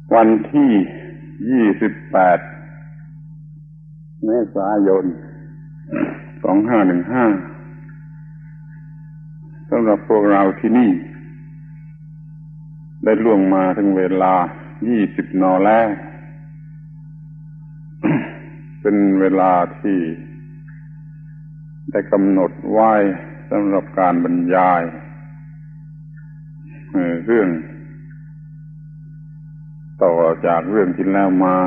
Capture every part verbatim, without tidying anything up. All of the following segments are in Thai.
วันที่ยี่สิบแปดเมษายนสองห้าหนึ่งห้าสำหรับพวกเราที่นี่ได้ล่วงมาถึงเวลายี่สิบนแล้ว เป็นเวลาที่ได้กำหนดไว้สำหรับการบรรยายเรื่องต่อจากเรื่องที่แล้วมา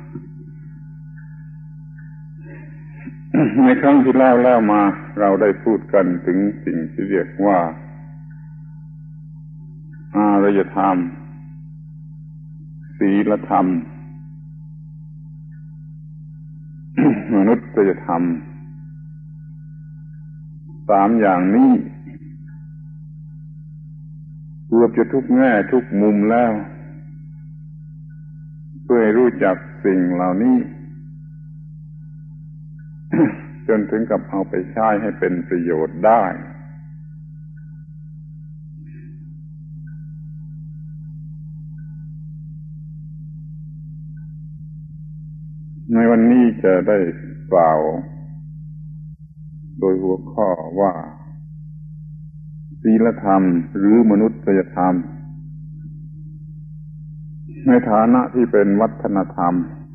ในครั้งที่แล้วแล้วมาเราได้พูดกันถึงสิ่งที่เรียกว่าอารยธรรมศีลธรรม มนุษยธรรมสามอย่างนี้เกือบจะทุกแง่ทุกมุมแล้วเพื่อให้รู้จักสิ่งเหล่านี้ จนถึงกับเอาไปใช้ให้เป็นประโยชน์ได้ในวันนี้จะได้กล่าวโดยหัวข้อว่าศีลธรรมหรือมนุษยธรรมในฐานะที่เป็นวัฒนธรรม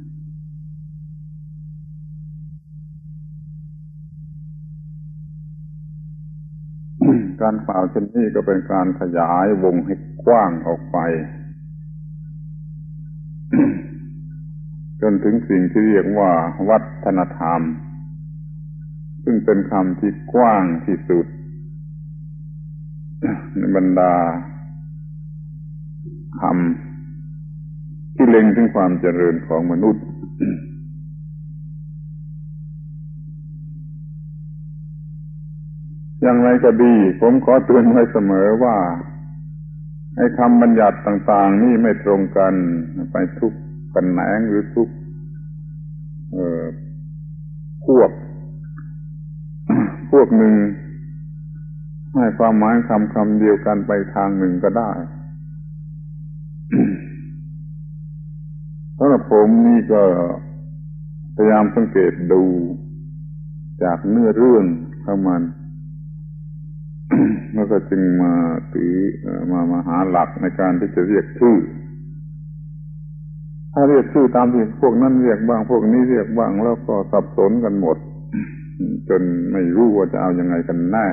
การกล่าวเช่นนี้ก็เป็นการขยายวงให้กว้างออกไป จนถึงสิ่งที่เรียกว่าวัฒนธรรมซึ่งเป็นคำที่กว้างที่สุดในบรรดาคำที่เล็งถึงความเจริญของมนุษย์ อย่างไรก็ดีผมขอเตือนไว้เสมอว่าไอ้คำบัญญัติต่างๆนี่ไม่ตรงกันไปทุกกันแหนงหรือทุกเอ่อพวกพวกหนึ่งให้ความหมายคำคำเดียวกันไปทางหนึ่งก็ได้ สำหรับผมนี่ก็พยายามสังเกตดูจากเนื้อเรื่องของมัน แล้วก็จึงมาถือมามาหาหลักในการที่จะเรียกชื่อถ้าเรียกชื่อตามที่พวกนั้นเรียกบ้างพวกนี้เรียกบ้างแล้วก็สับสนกันหมด จนไม่รู้ว่าจะเอายังไงกันแน่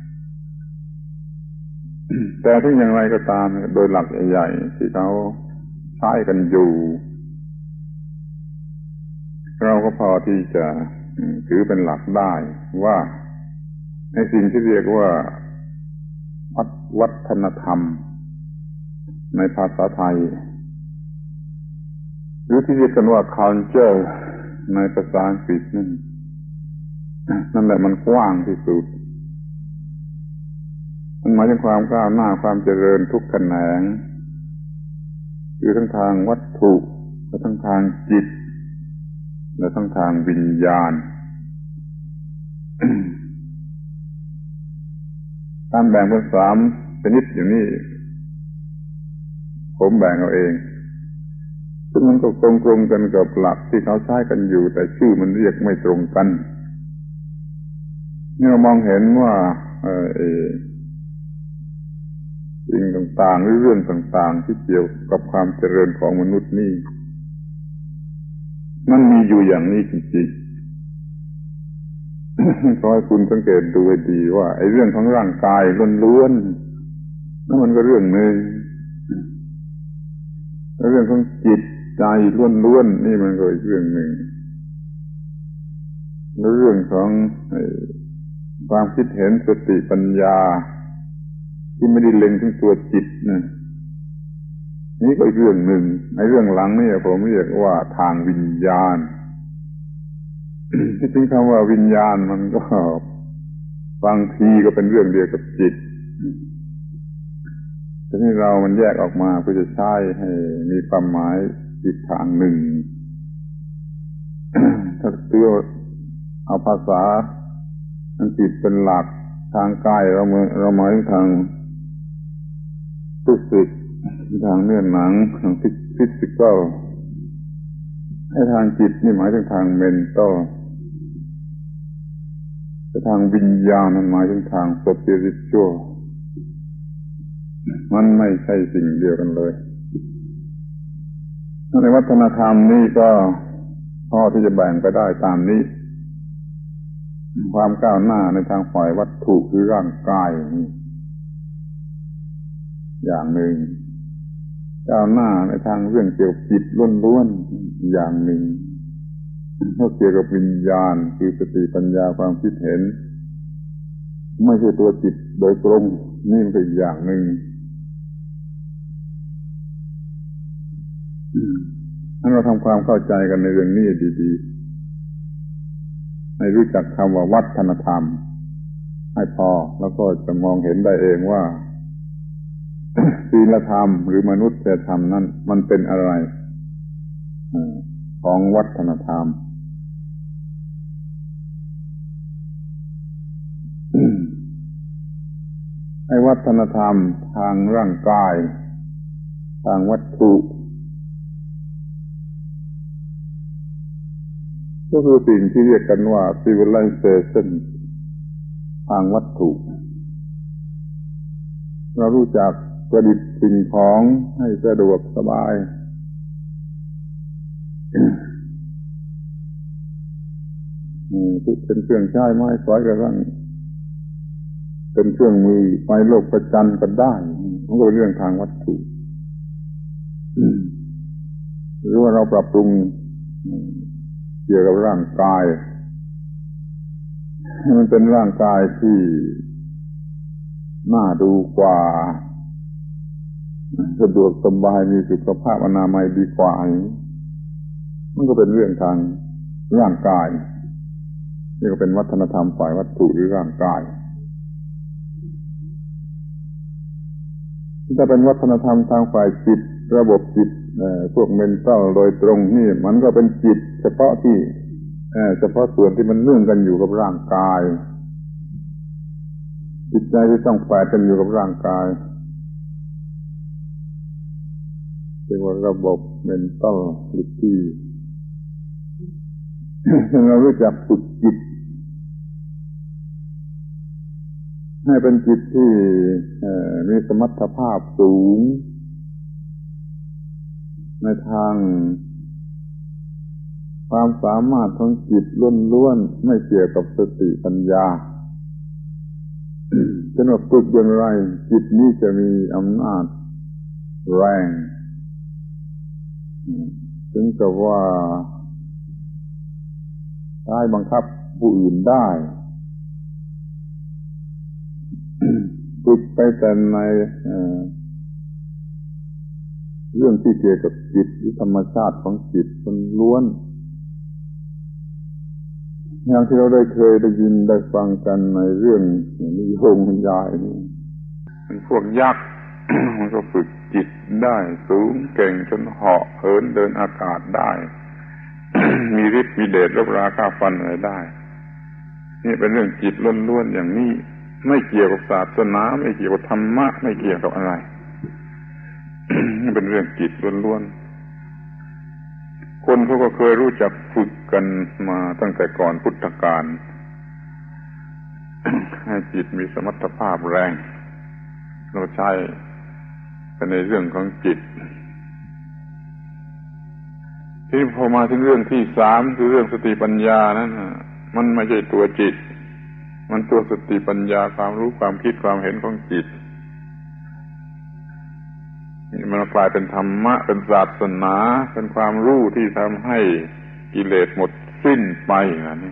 แต่ถึงอย่างไรก็ตามโดยหลักใหญ่ๆที่เขาใช้กันอยู่เราก็พอที่จะถือเป็นหลักได้ว่าในสิ่งที่เรียกว่าวัฒนธรรมในภาษาไทยหรือที่เรียกกันว่า culture ในภาษาอังกฤษนั่นนั่นแหละมันกว้างที่สุดมันหมายถึงความก้าวหน้าความเจริญทุกแขนงคือทั้งทางวัตถุและทั้งทางจิตและทั้งทางวิญญาณ การแบ่งเป็นสามชนิดอย่างนี้ผมแบ่งเอาเองซึ่งมันก็ตรงๆกันกับหลักที่เขาใช้กันอยู่แต่ชื่อมันเรียกไม่ตรงกันนี่เรามองเห็นว่าเอ่อสิ่งต่างๆหรือเรื่องต่างๆที่เกี่ยวกับความเจริญของมนุษย์นี่มันมีอยู่อย่างนี้จริงๆ ขอให้คุณสังเกตดูให้ดีว่าไอ้เรื่องของร่างกายล้วนๆนั่นมันก็เรื่องหนึ่งเรื่องของจิตใจล้วนๆนี่มันก็อีกเรื่องหนึ่งแล้วเรื่องของความคิดเห็นสติปัญญาที่ไม่ได้เล็งถึงตัวจิตนะนี่ก็อีกเรื่องหนึ่งในเรื่องหลังนี่ผมเรียกว่าทางวิญญาณ ที่จริงคำว่าวิญญาณมันก็บางทีก็เป็นเรื่องเดียวกับจิตทีนี้เรามันแยกออกมาเพื่อจะใช้ให้มีความหมายอีกทางหนึ่ง ถ้าเตือเอาภาษาอังกฤษเป็นหลักทางกายเราเราหมายถึงทางฟิสิกส์ทางเนื้อหนังทางฟิสิกอลให้ทางจิตนี่หมายถึงทางเมนตัลแต่ทางวิญญาณนั้นหมายถึงทางสปิริตชัวลมันไม่ใช่สิ่งเดียวกันเลยในวัฒนธรรมนี่ก็พอที่จะแบ่งไปได้ตามนี้ความก้าวหน้าในทางฝ่ายวัตถุคือร่างกายอย่างหนึ่งก้าวหน้าในทางเรื่องเกี่ยวกับจิตล้วนๆอย่างหนึ่งถ้าเกี่ยวกับวิญญาณคือสติปัญญาความคิดเห็นไม่ใช่ตัวจิตโดยตรงนี่เป็นอีกอย่างหนึ่งถ้าเราทำความเข้าใจกันในเรื่องนี้ดีๆให้รู้จักคำว่าวัฒนธรรมให้พอแล้วก็จะมองเห็นได้เองว่าศีลธรรมหรือมนุษยธรรมนั้นมันเป็นอะไรของวัฒนธรรมไอ้วัฒนธรรมทางร่างกายทางวัตถุก็คือสิ่งที่เรียกกันว่า civilization ทางวัตถุเรารู้จักประดิษฐ์สิ่งของให้สะดวกสบายเป็นเครื่องใช้ไม้สอยกระทั่งเป็นเครื่องมือไปโลกประจันก็ได้มันก็เป็นเรื่องทางวัตถุหรือว่าเราปรับปรุงเกี่ยวกับร่างกายมันเป็นร่างกายที่น่าดูกว่าสะดวกสบายมีสุขภาพอนามัยดีกว่ามันก็เป็นเรื่องทางร่างกายนี่ก็เป็นวัฒนธรรมฝ่ายวัตถุหรือร่างกายถ้าเป็นวัฒนธรรมทางฝ่ายจิตระบบจิตพวกเมนตัลโดยตรงนี่มันก็เป็นจิตเฉพาะที่เฉพาะส่วนที่มันเนื่องกันอยู่กับร่างกายจิตใจที่ต้องแฝงกันอยู่กับร่างกายเรียกว่าระบบเมนตัลลิตี้เรารู้จักฝึกจิตให้เป็นจิตที่มีสมรรถภาพสูงในทางความสามารถของจิตล้วนๆไม่เกี่ยวกับสติปัญญาจะว่าฝึกอย่างไรจิตนี้จะมีอำนาจแรงถึงกับว่าใช้บังคับผู้อื่นได้ฝึกไปแต่ในเรื่องที่เกี่ยวกับจิตหรือธรรมชาติของจิตมันล้วนอย่างที่เราได้เคยได้ยินได้ฟังกันในเรื่องนิยมยายนี่เป็นพวกยักษ์ มันก็ฝึกจิตได้สูงเก่งจนเหาะเหินเดินอากาศได้ มีฤทธิ์มีเดชลบราฆ่าฟันอะไรได้นี่เป็นเรื่องจิตล้วนๆอย่างนี้ไม่เกี่ยวกับศาสนาไม่เกี่ยวกับธรรมะไม่เกี่ยวกับอะไร นี่เป็นเรื่องจิตล้วนๆคนเขาก็เคยรู้จักฝึกกันมาตั้งแต่ก่อนพุทธกาล ให้จิตมีสมรรถภาพแรงเราใช้กันในเรื่องของจิตที่พอมาถึงเรื่องที่สามคือเรื่องสติปัญญานั้นมันไม่ใช่ตัวจิตมันตัวสติปัญญาความรู้ความคิดความเห็นของจิตนี่มันกลายเป็นธรรมะเป็นศาสนาเป็นความรู้ที่ทำให้กิเลสหมดสิ้นไปนะนี่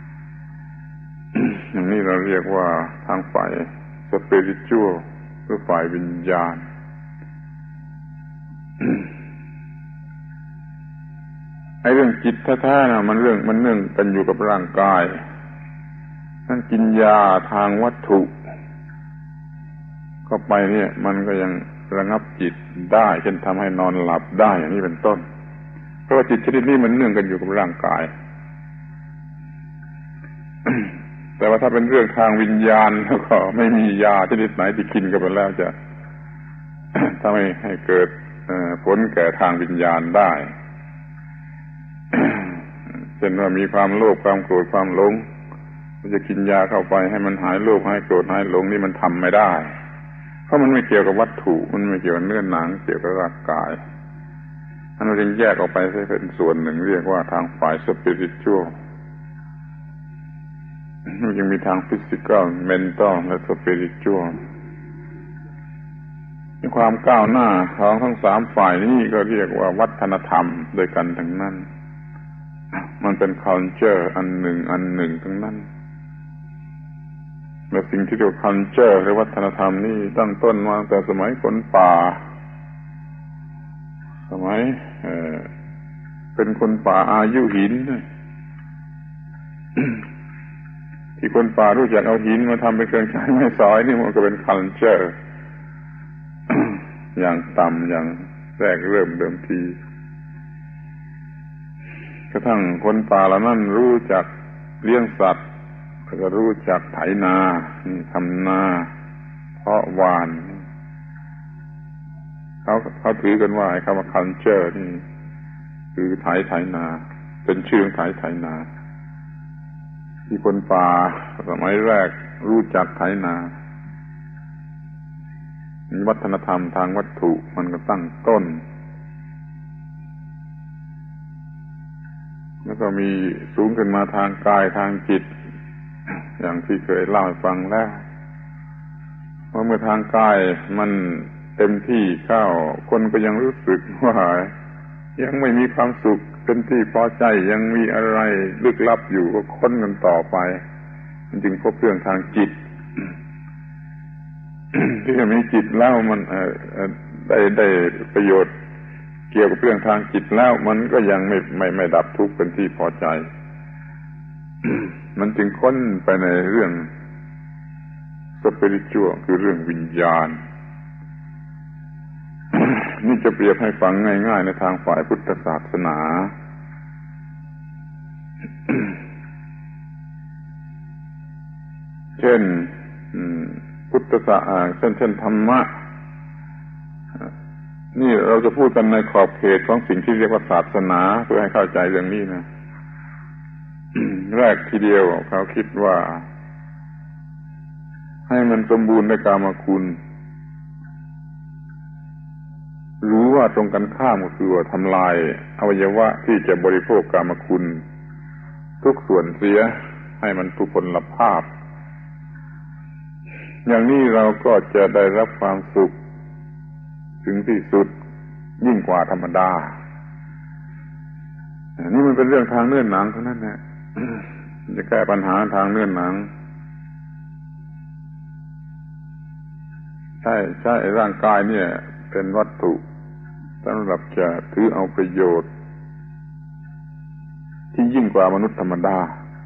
อย่างนี้เราเรียกว่าทางฝ่ายสปิริตชัวลหรือฝ่ายวิญญาณ ไอ้เรื่องจิตแท้ๆนะมันเรื่องมันเนื่องกันอยู่กับร่างกายนั่นกินยาทางวัตถุเข้าไปเนี่ยมันก็ยังระงับจิตได้เช่นทำให้นอนหลับได้อย่างนี้เป็นต้นเพราะว่าจิตชนิดนี้มันเนื่องกันอยู่กับร่างกาย แต่ว่าถ้าเป็นเรื่องทางวิญญาณแล้วก็ไม่มียาชนิดไหนที่กินกันไปแล้วจะทำให้ให้เกิดผลแก่ทางวิญญาณได้เช่นว่ามีความโลภความโกรธความหลงมันจะกินยาเข้าไปให้มันหายโลภหายโกรธหายหลงนี่มันทำไม่ได้เพราะมันไม่เกี่ยวกับวัตถุมันไม่เกี่ยวกับเนื้อหนังเกี่ยวกับร่างกายมันจึงแยกออกไปเป็นส่วนหนึ่งเรียกว่าทางฝ่ายสปิริตชัวลมันยังมีทางฟิสิกอลเมนทัลและสปิริตชัวลมีความก้าวหน้าของทั้งสามฝ่ายนี้ก็เรียกว่าวัฒนธรรมโดยกันทั้งนั้นมันเป็น culture อันหนึ่งอันหนึ่งทั้งนั้นและสิ่งที่เรียกว่า culture หรือวัฒนธรรมนี่ตั้งต้นมาตั้งแต่สมัยคนป่าสมัยเอ่อเป็นคนป่าอายุหินที่คนป่ารู้จักเอาหินมาทำเป็นเครื่องใช้ไม้สอยนี่มันก็เป็น culture อย่างต่ำอย่างแรกเริ่มเดิมทีกระทั่งคนป่าเหล่านั้นรู้จักเลี้ยงสัตว์แล้วก็รู้จักไถนาทำนาเพาะหว่านเขาเขาถือกันว่าไอ้คำว่า culture นี่คือไถไถนาเป็นชื่อของไถไถนาที่คนป่าสมัยแรกรู้จักไถนาวัฒนธรรมทางวัตถุมันก็ตั้งต้นแล้วก็มีสูงขึ้นมาทางกายทางจิตอย่างที่เคยเล่าให้ฟังแล้วว่าเมื่อทางกายมันเต็มที่เข้าคนก็ยังรู้สึกว่ายังไม่มีความสุขเป็นที่พอใจยังมีอะไรลึกลับอยู่ก็ค้นกันต่อไปมันจึงพบเรื่องทางจิตที่จะมีจิตแล้วมันได้ได้ประโยชน์เกี่ยวกับเรื่องทางจิตแล้วมันก็ยังไม่ไม่ไม่ดับทุกข์เป็นที่พอใจ มันจึงค้นไปในเรื่องสปิริตชัวลคือเรื่องวิญญาณ นี่จะเปรียบให้ฟังง่ายๆในทางฝ่ายพุทธศาสนา เช่นพุทธศาสนาเช่นเช่นธรรมะนี่เราจะพูดกันในขอบเขตของสิ่งที่เรียกว่าศาสนาเพื่อให้เข้าใจเรื่องนี้นะ แรกทีเดียวเขาคิดว่าให้มันสมบูรณ์ในกามคุณรู้ว่าตรงกันข้ามก็คือว่าทำลายอวัยวะที่จะบริโภคกามคุณทุกส่วนเสียให้มันทุพพลภาพอย่างนี้เราก็จะได้รับความสุขถึงที่สุดยิ่งกว่าธรรมดานี่มันเป็นเรื่องทางเนื้อหนังเท่านั้นแหละจะแก้ปัญหาทางเนื้อหนังใช่ใช่ร่างกายเนี่ยเป็นวัตถุสำหรับจะถือเอาประโยชน์ที่ยิ่งกว่ามนุษย์ธรรมดา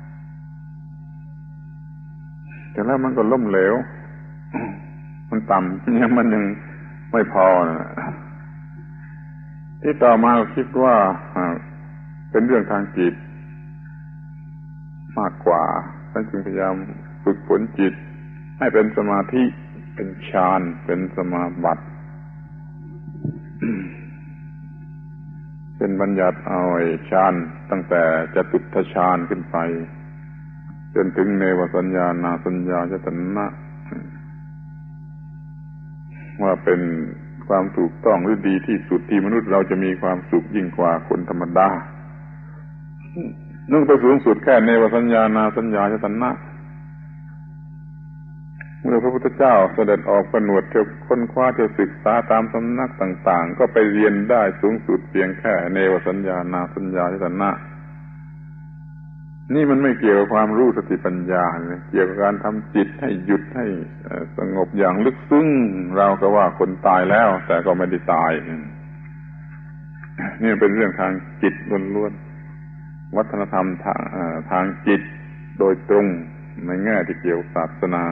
แต่แล้วมันก็ล้มเหลวมันต่ำยังมันยังไม่พอนะที่ต่อมาคิดว่าเป็นเรื่องทางจิตมากกว่าท่านจึงพยายามฝึกฝนจิตให้เป็นสมาธิเป็นฌานเป็นสมาบัติเป็นบัญญัติเอาไอ้ฌานตั้งแต่จตุตถฌานขึ้นไปจนถึงเนวสัญญานาสัญญายตนะว่าเป็นความถูกต้องหรือดีที่สุดที่มนุษย์เราจะมีความสุขยิ่งกว่าคนธรรมดานึ่งไปสูงสุดแค่เนวสัญญานาสัญญายตนะเมื่อพระพุทธเจ้าเสด็จออกผนวดเที่ยวค้นคว้าเที่ยวศึกษาตามสำนักต่างๆก็ไปเรียนได้สูงสุดเพียงแค่เนวสัญญานาสัญญายตนะนี่มันไม่เกี่ยวกับความรู้สติปัญญาเลยเกี่ยวกับการทำจิตให้หยุดให้สงบอย่างลึกซึ้งเราก็ว่าคนตายแล้วแต่ก็ไม่ได้ตายนี่เป็นเรื่องทางจิตล้วนๆวัฒนธรรมทางทางจิตโดยตรงในแง่ที่เกี่ยวกับศาสนา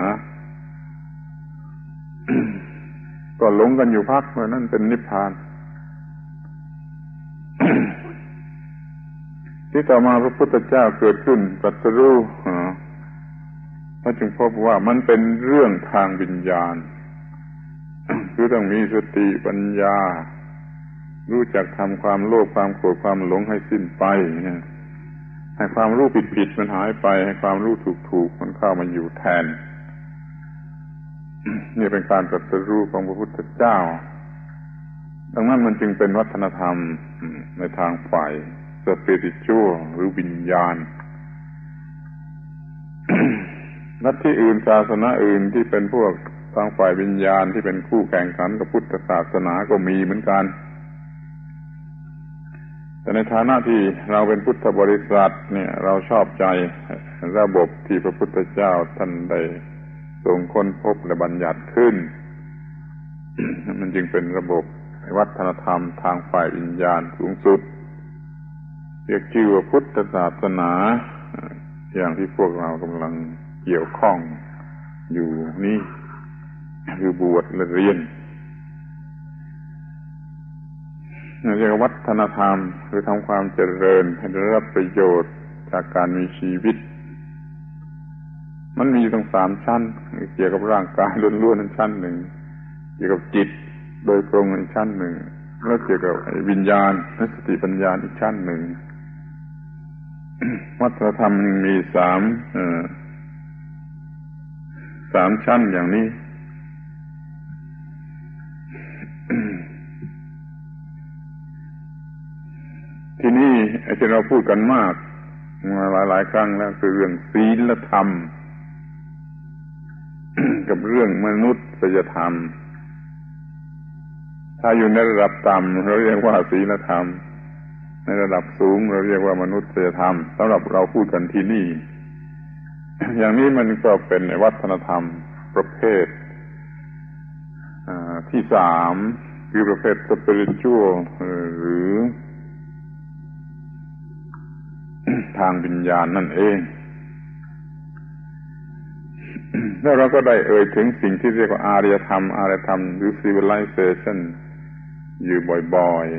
ก็หลงกันอยู่พักเพราะนั่นเป็นนิพพานที่ต่อมาพระพุทธเจ้าเกิดขึ้นตรัสรู้พระจึงพบว่ามันเป็นเรื่องทางวิญญาณคือต้องมีสติปัญญารู้จักทำความโลภความโกรธความหลงให้สิ้นไปให้ความรู้ผิดๆมันหายไปให้ความรู้ถูกๆมันเข้ามาอยู่แทนนี่เป็นการตรัสรู้ของพระพุทธเจ้าดังนั้นมันจึงเป็นวัฒนธรรมในทางฝ่ายสปิริตชัวหรือวิญญาณลัทธิอื่นศาสนาอื่นที่เป็นพวกทางฝ่ายวิญญาณที่เป็นคู่แข่งขันกับพุทธศาสนาก็มีเหมือนกันแต่ในฐานะที่เราเป็นพุทธบริษัทเนี่ยเราชอบใจระบบที่พระพุทธเจ้าท่านได้ทรงค้นพบและบัญญัติขึ้น มันจึงเป็นระบบวัฒนธรรมทางฝ่ายวิญญาณสูงสุดเรียกชื่อว่าพุทธศาสนาอย่างที่พวกเรากำลังเกี่ยวข้องอยู่นี่คือบวชและเรียนเรียกว่าวัฒนธรรมคือทำความเจริญให้ได้รับประโยชน์จากการมีชีวิตมันมีตั้งสามชั้นเกี่ยวกับร่างกายล้วนๆนั้นชั้นหนึ่งเกี่ยวกับจิตโดยตรงอีกชั้นหนึ่งแล้วเกี่ยวกับวิญญาณและสติปัญญาอีกชั้นหนึ่ง วัฒนธรรมมีสามเอ่อสามชั้นอย่างนี้ ที่นี่ไอ้ที่เราพูดกันมากมาหลายๆครั้งแล้วคือเรื่องศีลธรรม กับเรื่องมนุษยธรรมถ้าอยู่ในระดับต่ำเราเรียกว่าศีลธรรมในระดับสูงเราเรียกว่ามนุษยธรรมสำหรับเราพูดกันที่นี่ อย่างนี้มันก็เป็นวัฒนธรรมประเภทที่สามคือประเภทสปิริตชัวลหรือทางวิญญาณนั่นเองแล้วเราก็ได้เอ่ยถึงสิ่งที่เรียกว่าอารยธรรมอารยธรรมหรือ civilization อยู่บ่อย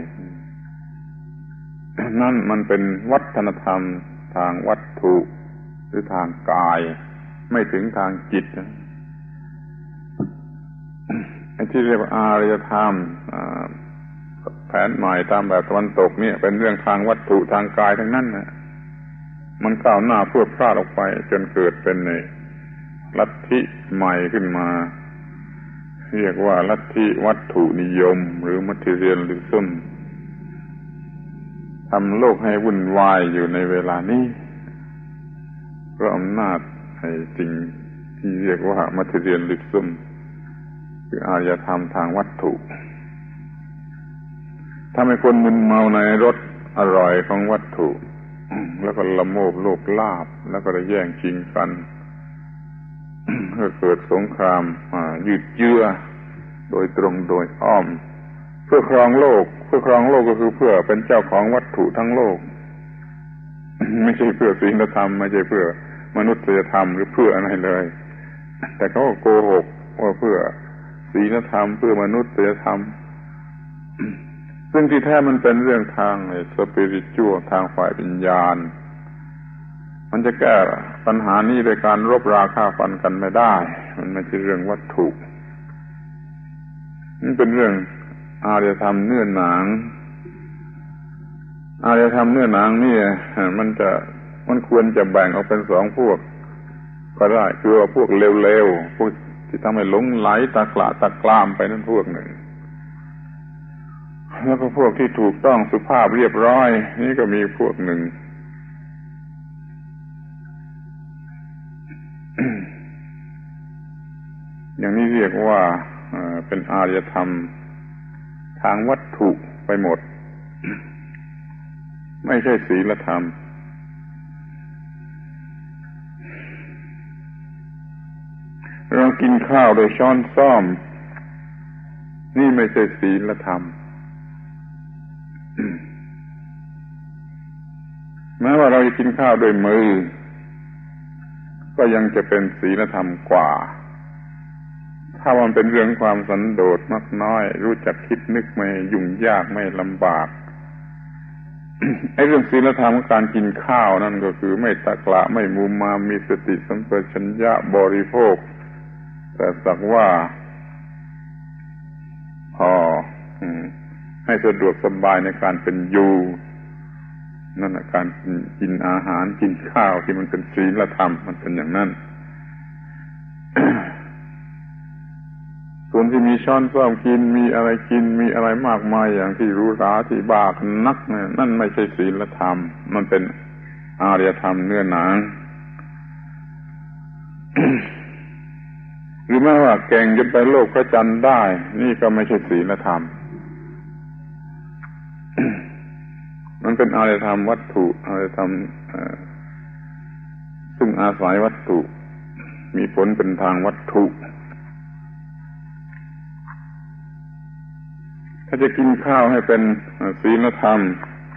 ๆนั่นมันเป็นวัฒนธรรมทางวัตถุหรือทางกายไม่ถึงทางจิตไอ้ที่เรียกว่าอารยธรรมแผนใหม่ตามแบบตะวันตกเนี่ยเป็นเรื่องทางวัตถุทางกายทั้งนั้นนะมันก้าวหน้าพรวดพลาดออกไปจนเกิดเป็นในลัทธิใหม่ขึ้นมาเรียกว่าลัทธิวัตถุนิยมหรือ materialism ทำโลกให้วุ่นวายอยู่ในเวลานี้เพราะอำนาจไอ้สิ่งที่เรียกว่า materialism คืออารยธรรมทางวัตถุทำให้คนมึนเมาในรสอร่อยของวัตถุแล้วก็ละโมบโลภลาภแล้วก็ได้แย่งชิงกันก็เกิดสงครามยืดเยื้อโดยตรงโดยอ้อมเพื่อครองโลกเพื่อครองโลกก็คือเพื่อเป็นเจ้าของวัตถุทั้งโลกไม่ใช่เพื่อศีลธรรมไม่ใช่เพื่อมนุษยธรรมหรือเพื่ออะไรเลยแต่เขาโกหกว่าเพื่อศีลธรรมเพื่อมนุษยธรรมซึ่งที่แท้มันเป็นเรื่องทางสปิริตชัวลทางฝ่ายวิญญาณมันจะแก้ปัญหานี้โดยการรบราฆ่าฟันกันไม่ได้มันไม่ใช่เรื่องวัตถุมันเป็นเรื่องอารยธรรมเนื้อหนังอารยธรรมเนื้อหนังนี่มันจะมันควรจะแบ่งออกเป็นสองพวกก็ได้คือว่าพวกเร็วๆพวกที่ทำให้หลงไหลตะกละตะกรามไปนั่นพวกหนึ่งแล้วก็พวกที่ถูกต้องสุภาพเรียบร้อยนี่ก็มีพวกหนึ่ง อย่างนี้เรียกว่าเป็นอารยธรรมทางวัตถุไปหมด ไม่ใช่ศีลธรรมเรากินข้าวโดยช้อนส้อมนี่ไม่ใช่ศีลธรรมแม้ว่าเราจะกินข้าวด้วยมือก็ยังจะเป็นศีลธรรมกว่าถ้ามันเป็นเรื่องความสันโดษมากน้อยรู้จักคิดนึกไม่ยุ่งยากไม่ลำบาก ไอ้เรื่องศีลธรรมของการกินข้าวนั่นก็คือไม่ตะกละไม่มุมามีสติสัมปชัญญะบริโภคแต่สักว่าอให้สะดวกสบายในการเป็นอยู่นั่นแหละการกินอาหารกินข้าวที่มันเป็นศีลธรรมมันเป็นอย่างนั้น ส่วนที่มีช้อนส้อมกินมีอะไรกินมีอะไรมากมายอย่างที่รู้ราที่บ้ากันนักเนี่ยนั่นไม่ใช่ศีลธรรมมันเป็นอารยธรรมเนื้อหนัง หรือแม้ว่าเก่งจนไปโลกพระจันทร์ได้นี่ก็ไม่ใช่ศีลธรรม มันเป็นอารยธรรมวัตถุอารยธรรมซึ่งอาศัยวัตถุมีผลเป็นทางวัตถุถ้าจะกินข้าวให้เป็นศีลธรรม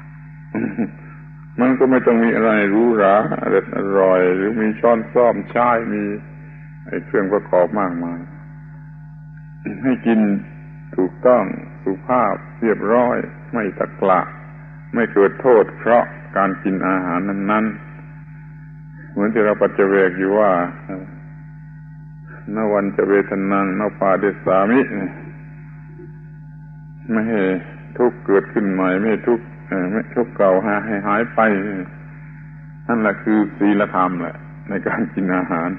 มันก็ไม่ต้องมีอะไรหรูหราอร่อยอร่อยหรือมีช้อนส้อมใช้มีไอ้เครื่องประกอบมากมาย ให้กินถูกต้องสุภาพเรียบร้อยไม่ตะกละไม่เกิดโทษเพราะการกินอาหารนั้นๆเหมือนที่เราปัจเจเวกอยู่ว่านวันจะเวทนังนปาเดสามิไม่ให้ทุกข์เกิดขึ้นใหม่ไม่ให้ทุกข์ไม่ทุกข์เก่าให้หายไปนั่นแหละคือศีลธรรมแหละในการกินอาหาร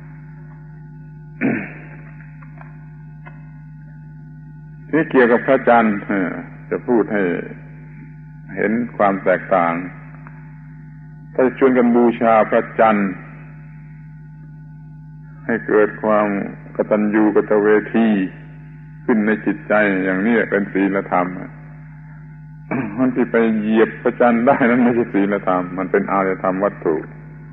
นี่เกี่ยวกับพระจันทร์จะพูดให้เห็นความแตกต่างถ้าชวนกันบูชาพระจันทร์ให้เกิดความกตัญญูกตเวทีขึ้นในจิตใจอย่างนี้เป็นศีลธรรมมันที่ไปเหยียบพระจันทร์ได้นั้นไม่ใช่ศีลธรรมมันเป็นอารยธรรมวัตถุ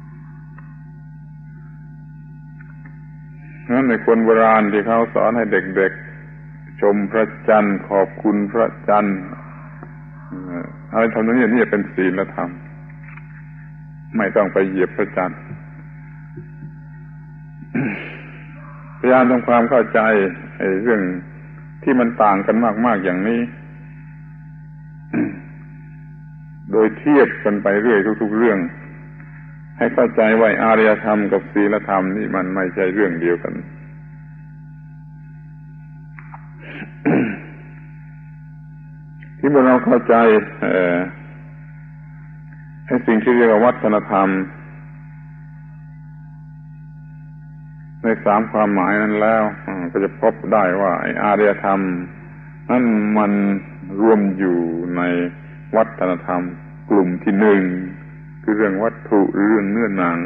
นั้นในคนโบราณที่เขาสอนให้เด็กๆชมพระจันทร์ขอบคุณพระจันทร์อะไรทำนั้นนี่เป็นศีลธรรมไม่ต้องไปเหยียบพระจันทร์พยายามทำความเข้าใจไอ้เรื่องที่มันต่างกันมากๆอย่างนี้ โดยเทียบกันไปเรื่อยทุกๆเรื่องให้เข้าใจว่าอารยธรรมกับศีลธรรมนี่มันไม่ใช่เรื่องเดียวกัน ที่เราเข้าใจให้สิ่งที่เรียกว่าวัฒนธรรมในสามความหมายนั้นแล้วก็จะพบได้ว่าไอ้อารยธรรมนั้นมันรวมอยู่ในวัฒนธรรมกลุ่มที่หนึ่งคือเรื่องวัตถุหรือเรื่องเนื้อหนัง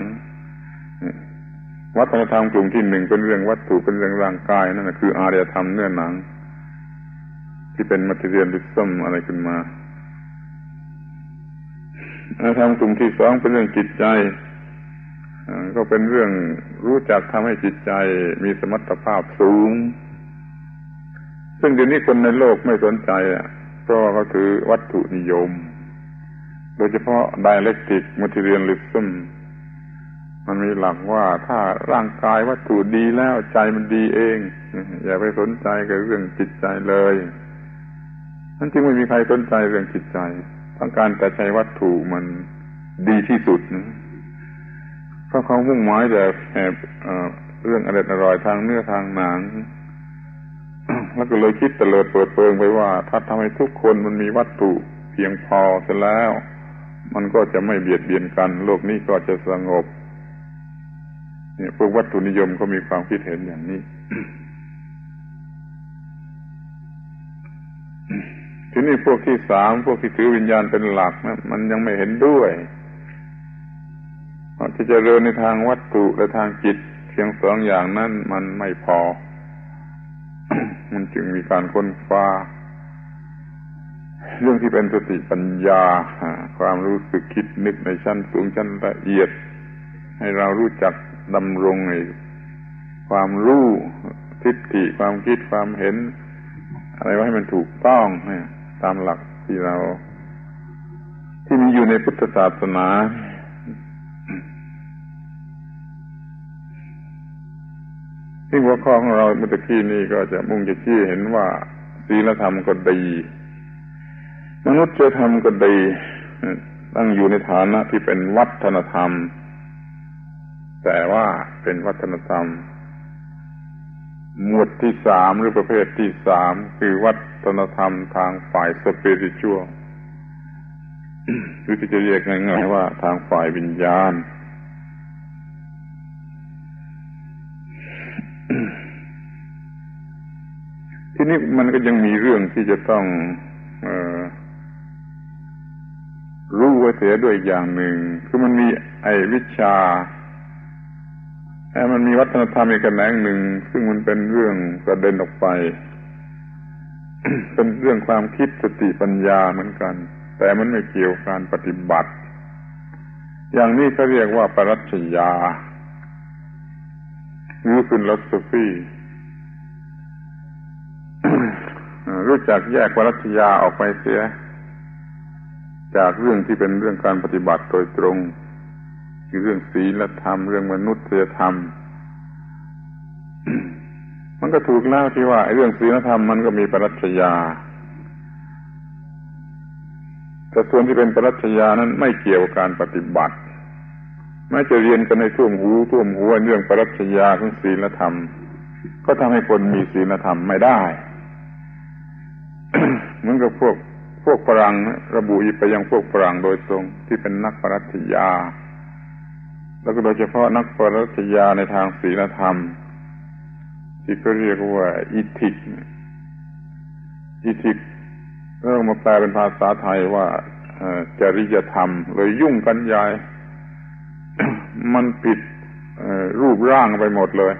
วัฒนธรรมกลุ่มที่หนึ่งเป็นเรื่องวัตถุเป็นเรื่องร่างกายนั่นคืออารยธรรมเนื้อหนังที่เป็น materialism อะไรขึ้นมาอารยธรรมกลุ่มที่สองเป็นเรื่องจิตใจก็เป็นเรื่องรู้จักทำให้จิตใจมีสมรรถภาพสูงซึ่งเดี๋ยวนี้คนในโลกไม่สนใจอ่ะเพราะเขาถือวัตถุนิยมโดยเฉพาะ dialectic materialism มันมีหลักว่าถ้าร่างกายวัตถุดีแล้วใจมันดีเองอย่าไปสนใจกับเรื่องจิตใจเลยนั่นจึงไม่มีใครสนใจเรื่องจิตใจต้องการแต่ใช้วัตถุมันดีที่สุดนะเพราะเขามุ่งหมายแต่เรื่องอร่อยอร่อยทางเนื้อทางหนัง แล้วก็เลยคิดเตลิดเปิดเปิงไปว่าถ้าทำให้ทุกคนมันมีวัตถุเพียงพอเสร็จแล้วมันก็จะไม่เบียดเบียนกันโลกนี้ก็จะสงบเนี่ยพวกวัตถุนิยมก็มีความคิดเห็นอย่างนี้ ทีนี้พวกที่สามพวกที่ถือวิญญาณเป็นหลักนะมันยังไม่เห็นด้วยที่จะเริญในทางวัตถุและทางจิตเพียงสองอย่างนั้นมันไม่พอ มันจึงมีการค้นคว้าเรื่องที่เป็นสติปัญญาความรู้สึกคิดนึกในชั้นสูงชั้นละเอียดให้เรารู้จักดำรงในความรู้ทิฏฐิความคิดความเห็นอะไรว่าให้มันถูกต้องตามหลักที่เราที่มีอยู่ในพุทธศาสนาที่หัวข้อของเราเมื่อกี้นี้ก็จะมุ่งจะชี้เห็นว่าศีลธรรมก็ดีมนุษยธรรมก็ดีตั้งอยู่ในฐานะที่เป็นวัฒนธรรมแต่ว่าเป็นวัฒนธรรมหมวดที่สามหรือประเภทที่สามคือวัฒนธรรมทางฝ่ายสปิริตชัวลหรือที่จะเรียกง่ายๆว่าทางฝ่ายวิญญาณทีนี้มันก็ยังมีเรื่องที่จะต้องเอ่อรู้ไว้เสียด้วยอย่างหนึ่งคือมันมีไอ้วิชาไอ้มันมีวัฒนธรรมอีกแขนงหนึ่งซึ่งมันเป็นเรื่องกระเด็นออกไป เป็นเรื่องความคิดสติปัญญาเหมือนกันแต่มันไม่เกี่ยวกับการปฏิบัติอย่างนี้เขาเรียกว่าปรัชญาหรือฟิโลโซฟี รู้จักแยกปรัชญาออกไปเสียจากเรื่องที่เป็นเรื่องการปฏิบัติโดยตรงคือเรื่องศีลธรรมเรื่องมนุษยธรรม มันก็ถูกแล้วที่ว่าเรื่องศีลธรรมมันก็มีปรัชญาแต่ส่วนที่เป็นปรัชญานั้นไม่เกี่ยวกับการปฏิบัติแม้จะเรียนกันในท่วมหูท่วมหัวเรื่องปรัชญาของศีลธรรมก็ทำให้คนมีศีลธรรมไม่ได้ เหมือนกับพวกพวกฝรั่งระบุไปยังพวกฝรั่งโดยตรงที่เป็นนักปรัชญาแล้วก็โดยเฉพาะนักปรัชญาในทางศีลธรรมที่เขาเรียกว่าอีทิกอีทิกเรามาแปลเป็นภาษาไทยว่าจริยธรรมเลยยุ่งกันใหญ่ มันผิดรูปร่างไปหมดเลย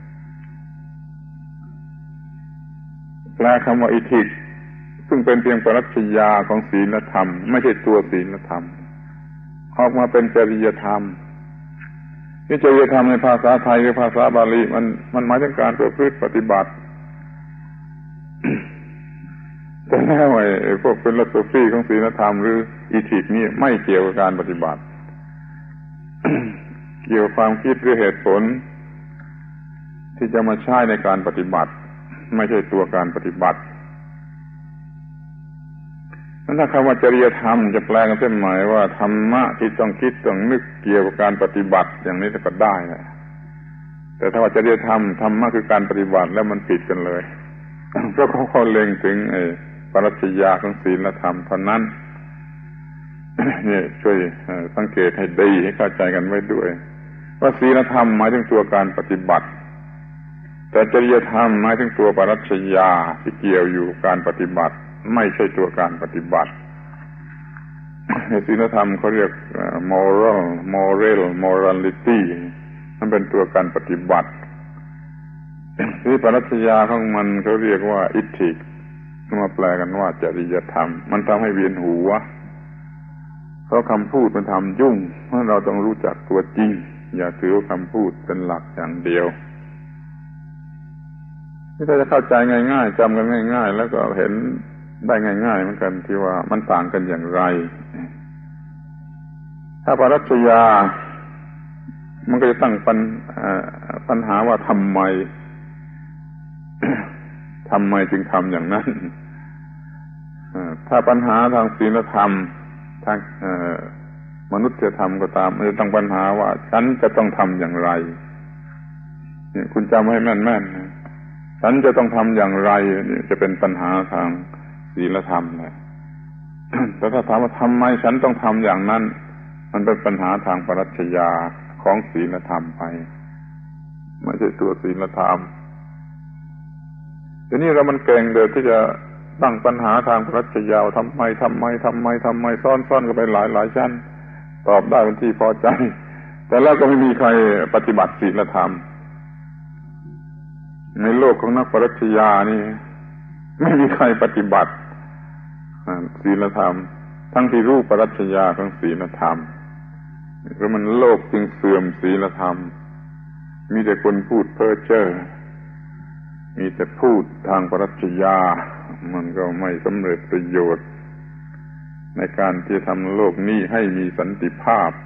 แปลคำว่าอีทิกซึ่งเป็นเพียงปรัชญาของศีลธรรมไม่ใช่ตัวศีลธรรมออกมาเป็นจริยธรรมนี่จริยธรรมในภาษาไทยหรือภาษาบาลีมันมันหมายถึงการประพฤติปฏิบัติ แต่แน่ว่าไอ้พวกฟิโลโซฟีของศีลธรรมหรืออีทิกนี่ไม่เกี่ยวกับการปฏิบัติ เกี่ยวกับความคิดหรือเหตุผลที่จะมาใช้ในการปฏิบัติไม่ใช่ตัวการปฏิบัตินั่นถ้าคำว่าจริยธรรมจะแปลกันเส้นหมายว่าธรรมะที่ต้องคิดต้องนึกเกี่ยวกับการปฏิบัติอย่างนี้ก็ได้นะแต่ถ้าว่าจริยธรรมธรรมะคือการปฏิบัติแล้วมันผิดกันเลย เพราะเขาเขาเล็งถึงไอ้ปรัชญาของศีลธรรมเท่านั้น นี่ช่วยสังเกตให้ดีให้เข้าใจกันไว้ด้วยว่าศีลธรรมหมายถึงตัวการปฏิบัติแต่จริยธรรมหมายถึงตัวปรัชญาที่เกี่ยวอยู่กับการปฏิบัติไม่ใช่ตัวการปฏิบัติในศีลธรรมเขาเรียก moral moral morality มันเป็นตัวการปฏิบัติที่ปรัชญาของมันเขาเรียกว่า ethics มาแปลกันว่าจริยธรรมมันทำให้เวียนหัวเพราะคำพูดมันทำยุ่งเพราะเราต้องรู้จักตัวจริงอย่าถือคำพูดเป็นหลักอย่างเดียวนี่ถ้าจะเข้าใจง่ายๆจำกันง่ายๆแล้วก็เห็นได้ง่ายๆเหมือนกันที่ว่ามันต่างกันอย่างไรถ้าปรัชญามันก็จะตั้งปัญปัญหาว่าทำไมทำไมจึงทำอย่างนั้นถ้าปัญหาทางศีลธรรมทางมนุษยธรรมก็ตามมันจะตั้งปัญหาว่าฉันจะต้องทำอย่างไรนี่คุณจำให้แม่นๆฉันจะต้องทำอย่างไรนี่จะเป็นปัญหาทางศีลธรรมนะแต่ถ้าถามว่าทำไมฉันต้องทำอย่างนั้นมันเป็นปัญหาทางปรัชญาของศีลธรรมไปไม่ใช่ตัวศีลธรรมทีนี้เรามันเก่งเดี๋ยวที่จะตั้งปัญหาทางปรัชญาทำไมทำไมทำไมทำไมซ้อนๆกันไปหลายหลายชั้นตอบได้เป็นที่พอใจแต่แล้วก็ไม่มีใครปฏิบัติศีลธรรมในโลกของนักปรัชญานี่ไม่มีใครปฏิบัติศีลธรรมทั้งที่รู้ปรัชญาของศีลธรรมเพราะมันโลกจึงเสื่อมศีลธรรมมีแต่คนพูดเพ้อเจ้อมีแต่พูดทางปรัชญามันก็ไม่สำเร็จประโยชน์ในการที่จะทำโลกนี้ให้มีสันติภาพ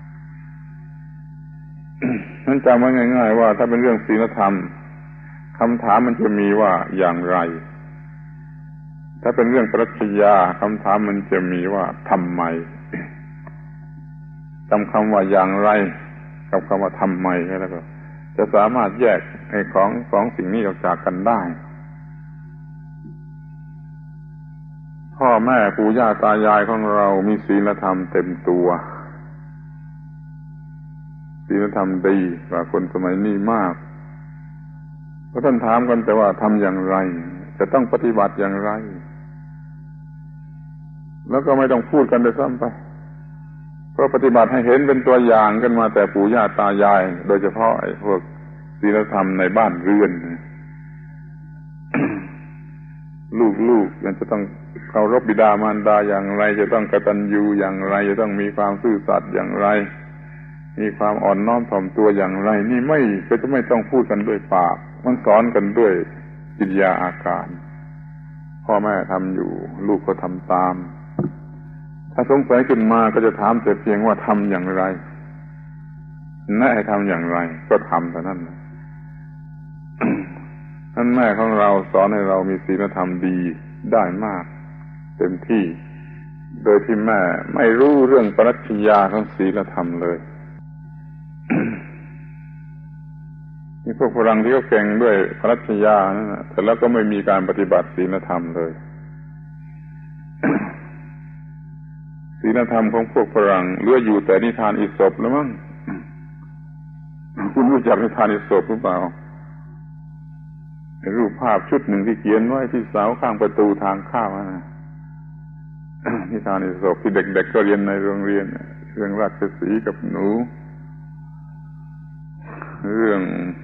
นั่นจำไว้ง่ายๆว่าถ้าเป็นเรื่องศีลธรรมคำถามมันจะมีว่าอย่างไรถ้าเป็นเรื่องปรัชญาคำถามมันจะมีว่าทำไมจำคำว่าอย่างไรกับคำว่าทำไมแล้วก็จะสามารถแยกอ้ของสองสิ่งนี้ออกจากกันได้พ่อแม่ปู่ย่าตายายของเรามีศีลธรรมเต็มตัวศีลธรรมดีกว่าคนสมัยนี้มากเพราะท่านถามกันแต่ว่าทำอย่างไรจะต้องปฏิบัติอย่างไรแล้วก็ไม่ต้องพูดกันด้วยซ้ำไปเพราะปฏิบัติให้เห็นเป็นตัวอย่างกันมาแต่ปู่ย่าตายายโดยเฉพาะไอ้พวกศีลธรรมในบ้านเรือน ลูกๆยังจะต้องเคารพบิดามารดาอย่างไรจะต้องกตัญญูอย่างไรจะต้องมีความซื่อสัตย์อย่างไรมีความอ่อนน้อมถ่อมตัวอย่างไรนี่ไม่ก็จะไม่ต้องพูดกันด้วยปากมันสอนกันด้วยกิริยาอาการพ่อแม่ทำอยู่ลูกก็ทำตามถ้าสงสัยขึ้นมาก็จะถามแต่เพียงว่าทำอย่างไรแน่ให้ทำอย่างไรก็ทำเท่านั้น นั่นแม่ของเราสอนให้เรามีศีลธรรมดีได้มากเต็มที่โดยที่แม่ไม่รู้เรื่องปรัชญาของศีลธรรมเลย มีพวกฝรั่งที่เขาเก่งด้วยปรัชญานั่นนะแต่แล้วก็ไม่มีการปฏิบัติศีลธรรมเลย ศีลธรรมของพวกฝรั่งเหลืออยู่แต่นิทานอีสปแล้วมั้ง คุณรู้จักนิทานอีสปหรือเปล่ารูปภาพชุดหนึ่งที่เขียนไว้ที่เสาข้างประตูทางเข้านะนิทานอีสปที่เด็กๆก็เรียนในโรงเรียนเรื่องราชสีห์กับหนูเรื่อง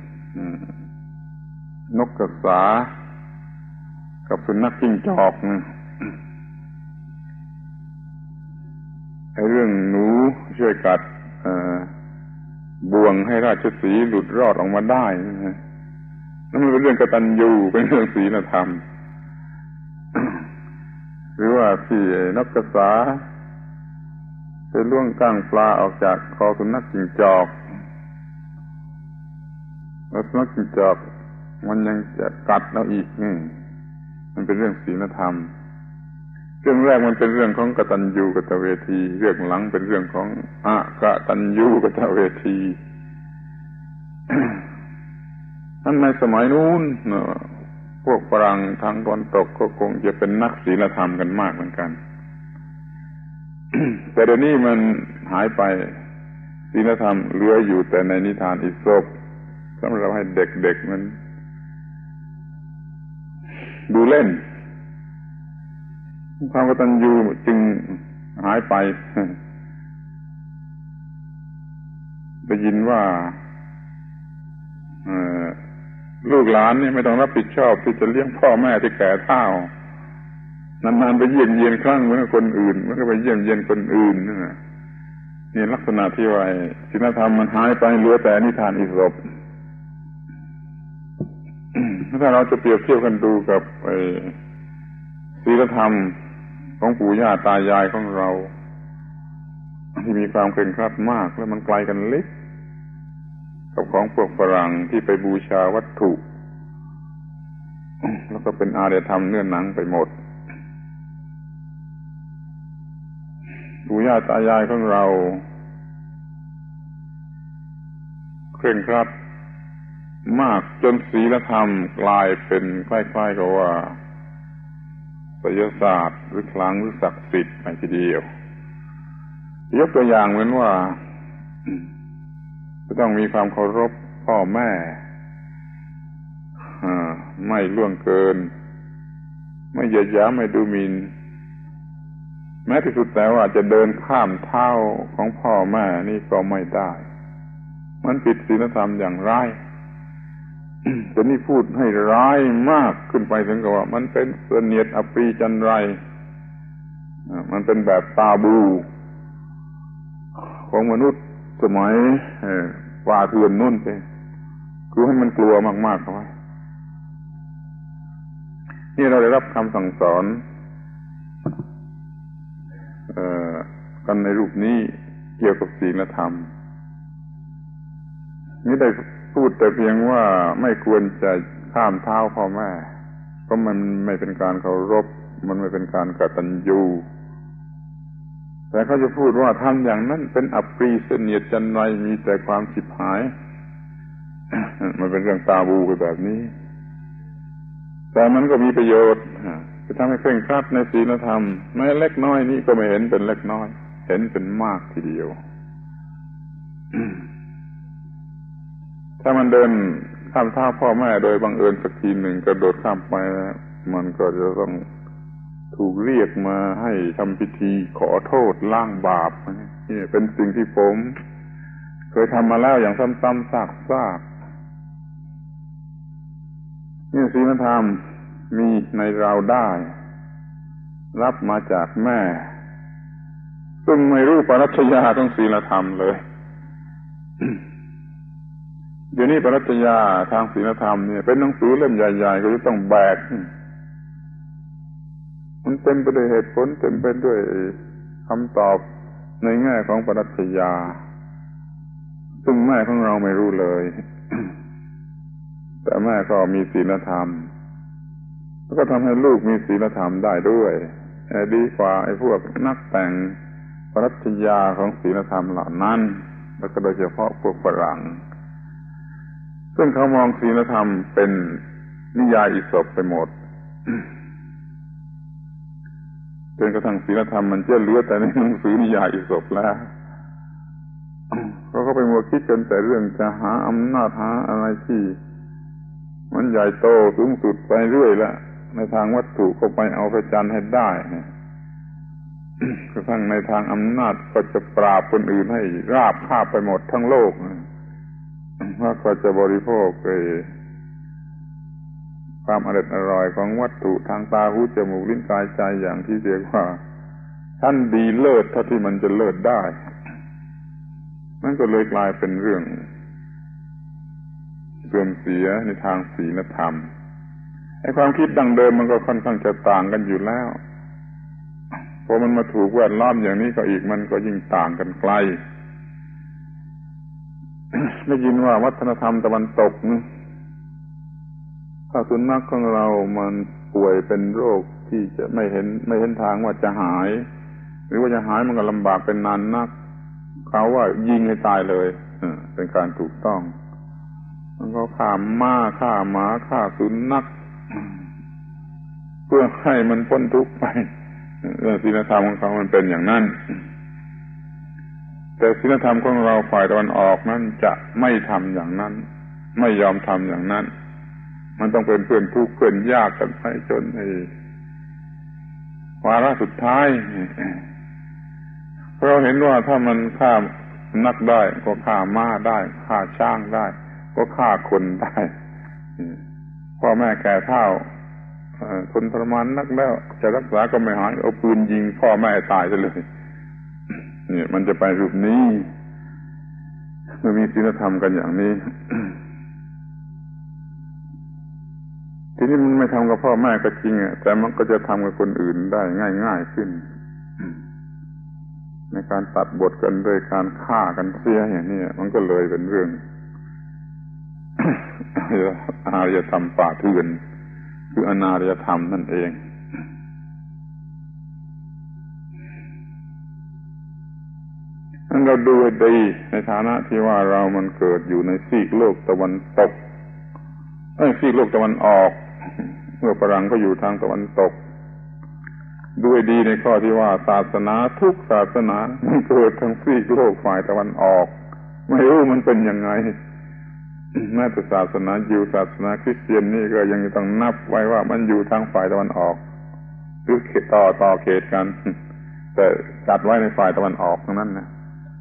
นกกระสากับสุนัขจิ้งจอกนะไอ้เรื่องหนูช่วยกัดบ่วงให้ราชสีห์หลุดรอดออกมาได้นะนั่นมันเป็นเรื่องกตัญญูเป็นเรื่องศีลธรรม หรือว่าที่นกกระสาไปล่วงก้างปลาออกจากคอสุนัขจิ้งจอกแล้วสุนัขจิ้งจอกมันยังจะกัดเราอีกนี่มันเป็นเรื่องศีลธรรมเรื่องแรกมันเป็นเรื่องของกตัญญูกตเวทีเรื่องหลังเป็นเรื่องของอกตัญญูกตเวทีนั่นในสมัยนู้นพวกฝรั่งทางตะวันตกก็คงจะเป็นนักศีลธรรมกันมากเหมือนกัน แต่เดี๋ยวนี้มันหายไปศีลธรรมเหลืออยู่แต่ในนิทานอีสปสำหรับให้เด็กๆมันดูเล่นความกตัญญูจึงหายไปได้ยินว่าลูกหลานนี่ไม่ต้องรับผิดชอบที่จะเลี้ยงพ่อแม่ที่แก่เฒ่านานๆไปเยี่ยมเยียนครั้งเหมือนคนอื่นมันก็ไปเยี่ยมเยียนคนอื่นนั่นน่ะนี่ลักษณะที่ว่าศีลธรรมมันหายไปเหลือแต่นิทานอีสป ถ้าเราจะเปรียบเทียบกันดูกับศีลธรรมของปู่ย่าตายายของเราที่มีความเคร่งครัดมากแล้วมันไกลกันเล็กกับของพวกฝรั่งที่ไปบูชาวัตถุแล้วก็เป็นอารยธรรมเนื้อหนังไปหมดปู่ย่าตายายของเราเคร่งครัดมากจนศีลธรรมกลายเป็นคล้ายๆกับว่าไสยศาสตร์หรือคลังหรือศักดิ์สิทธิ์ไปทีเดียวยกตัวอย่างเหมือนว่าจะต้องมีความเคารพพ่อแม่ไม่ล่วงเกินไม่เหยียดหยามไม่ดูหมิ่นแม้ที่สุดแต่ว่าจะเดินข้ามเท้าของพ่อแม่นี่ก็ไม่ได้มันผิดศีลธรรมอย่างร้าย แต่นี่พูดให้ร้ายมากขึ้นไปถึงกับว่ามันเป็นเสนียดอัปรีจันไรมันเป็นแบบตาบูของมนุษย์สมัยป่าเถื่อนนู่นไปคือให้มันกลัวมากๆเข้าไว้นี่เราได้รับคำสั่งสอนเอ่อกันในรูปนี้เกี่ยวกับศีลธรรมนี่ได้พูดแต่เพียงว่าไม่ควรจะข้ามเท้าพ่อแม่เพราะมันไม่เป็นการเคารพมันไม่เป็นการกตัญญูแต่เขาจะพูดว่าทำอย่างนั้นเป็นอัปรีเสนียดจันไรมีแต่ความฉิบหายมันเป็นเรื่องตาบูไปแบบนี้แต่มันก็มีประโยชน์จะทำให้เคร่งครัดในศีลธรรมแม้เล็กน้อยนี่ก็ไม่เห็นเป็นเล็กน้อยเห็นเป็นมากทีเดียวถ้ามันเดินข้ามเท้าพ่อแม่โดยบังเอิญสักทีหนึ่งกระโดดข้ามไปมันก็จะต้องถูกเรียกมาให้ทำพิธีขอโทษล้างบาปนี่เป็นสิ่งที่ผมเคยทำมาแล้วอย่างซ้ำๆซากๆนี่ศีลธรรมมีในเราได้รับมาจากแม่ซึ่งไม่รู้ปรัชญาของศีลธรรมเลยเดี๋ยวนี้ปรัชญาทางศีลธรรมเนี่ยเป็นหนังสือเล่มใหญ่ๆก็จะต้องแบกมันเต็มไปด้วยเหตุผลเต็มไปด้วยคำตอบในแง่ของปรัชญาซึ่งแม่ของเราไม่รู้เลยแต่แม่ก็มีศีลธรรมแล้วก็ทำให้ลูกมีศีลธรรมได้ด้วยดีกว่าไอ้พวกนักแต่งปรัชญาของศีลธรรมเหล่านั้นแล้วก็โดยเฉพาะพวกฝรั่งซึ่งเขามองศีลธรรมเป็นนิยายอิศปไปหมดจนกระทั่งศีลธรรมมันจะเหลือแต่ในหนังสือนิยายอิศปแล้วเขาก็ไปมัวคิดกันแต่เรื่องจะหาอำนาจหาอะไรที่มันใหญ่โตสูงสุดไปเรื่อยละในทางวัตถุก็ไปเอาพระจันทร์ให้ได้กระทั่งในทางอำนาจก็จะปราบคนอื่นให้ราบคาบไปหมดทั้งโลกว่าก็จะบริโภคความอร่อยอร่อยของวัตถุทางตาหูจมูกลิ้นกายใจอย่างที่เรียกว่าท่านดีเลิศเท่าที่มันจะเลิศได้นั่นก็เลยกลายเป็นเรื่องเสื่อมเสียในทางศีลธรรมไอ้ความคิดดั้งเดิมมันก็ค่อนข้างจะต่างกันอยู่แล้วพอมันมาถูกแวดล้อมอย่างนี้ก็อีกมันก็ยิ่งต่างกันไกลได้ยินว่าวัฒนธรรมตะวันตกนะถ้าสุนัขของเรามันป่วยเป็นโรคที่จะไม่เห็นไม่เห็นทางว่าจะหายหรือว่าจะหายมันก็ลำบากเป็นนานนักเขาว่ายิงให้ตายเลยเป็นการถูกต้องมันก็ฆ่าม้าฆ่าหมาฆ่าสุนัขเพื่อให้มันพ้นทุกข์ไปเรื่องศีลธรรมของเขามันเป็นอย่างนั้นแต่ศีลธรรมของเราฝ่ายตะวันออกนั้นจะไม่ทำอย่างนั้นไม่ยอมทำอย่างนั้นมันต้องเป็นเพื่อนทุกข์เพื่อนยากกันไปจนในวาระสุดท้ายเพราะเราเห็นว่าถ้ามันฆ่านักได้ก็ฆ่าม้าได้ฆ่าช้างได้ก็ฆ่าคนได้พ่อแม่แก่เฒ่าคนทรมานนักแล้วจะรักษาก็ไม่หายเอาปืนยิงพ่อแม่ตายซะเลยนี่มันจะไปรูปนี้มันมีศีลธรรมกันอย่างนี้ทีนี้มันไม่ทำกับพ่อแม่ก็จริงอ่ะแต่มันก็จะทำกับคนอื่นได้ง่ายๆขึ้นในการตัดบทกันโดยการฆ่ากันเสียอย่างนี้มันก็เลยเป็นเรื่องอารยธรรมป่าเถื่อนคืออนาารยธรรมนั่นเองนั่นเราดูให้ดีในฐานะที่ว่าเรามันเกิดอยู่ในซีกโลกตะวันตกไอ้ซีกโลกตะวันออกเมื่อฝรั่งก็อยู่ทางตะวันตกดูให้ดีในข้อที่ว่าศาสนาทุกศาสนามันเกิดทางซีกโลกฝ่ายตะวันออกไม่รู้มันเป็นยังไงแม้แต่ศาสนายิวศาสนาคริสเตียนนี่ก็ยังต้องนับไว้ว่ามันอยู่ทางฝ่ายตะวันออกหรือเขตต่อต่อเขตกันแต่จัดไว้ในฝ่ายตะวันออกทั้งนั้นนะ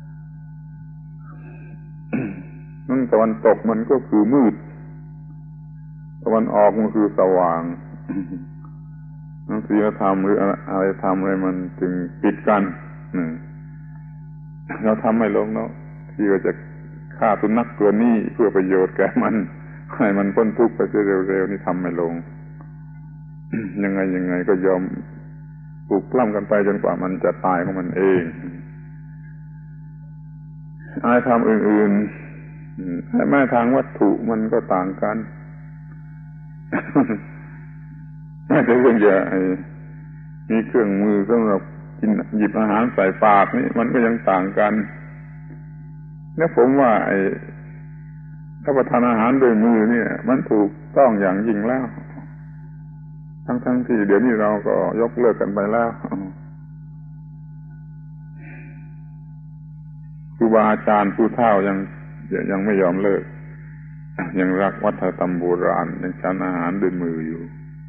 นั่นตะวันตกมันก็คือมืดตะวันออกมันคือสว่างนั่นศีลธรรมหรืออะไรธรรมอะไรมันจึงปิดกันเราทำไม่ลงเนาะที่ว่าจะฆ่าสุนัขตัวนี้เพื่อประโยชน์แก่มันให้มันพ้นทุกข์ไปเร็วๆนี่ทำไม่ลง ยังไงยังไงก็ยอมปลุกปล้ำกันไปจนกว่ามันจะตายของมันเองอะไรทำอื่นๆแม้ทางวัตถุมันก็ต่างกันแม้แต่เรื่องอย่ามีเครื่องมือสำหรับกินหยิบอาหารใส่ปากนี่มันก็ยังต่างกันเนี่ยผมว่าไอ้รับประทานอาหารด้วยมือเนี่ยมันถูกต้องอย่างยิ่งแล้วทั้งๆ ที่เดี๋ยวนี้เราก็ยกเลิกกันไปแล้วครูบาอาจารย์ผู้เฒ่ายังยังไม่ยอมเลิกยังรักวัฒนธรรมโบราณยังฉันอาหารด้วยมืออยู่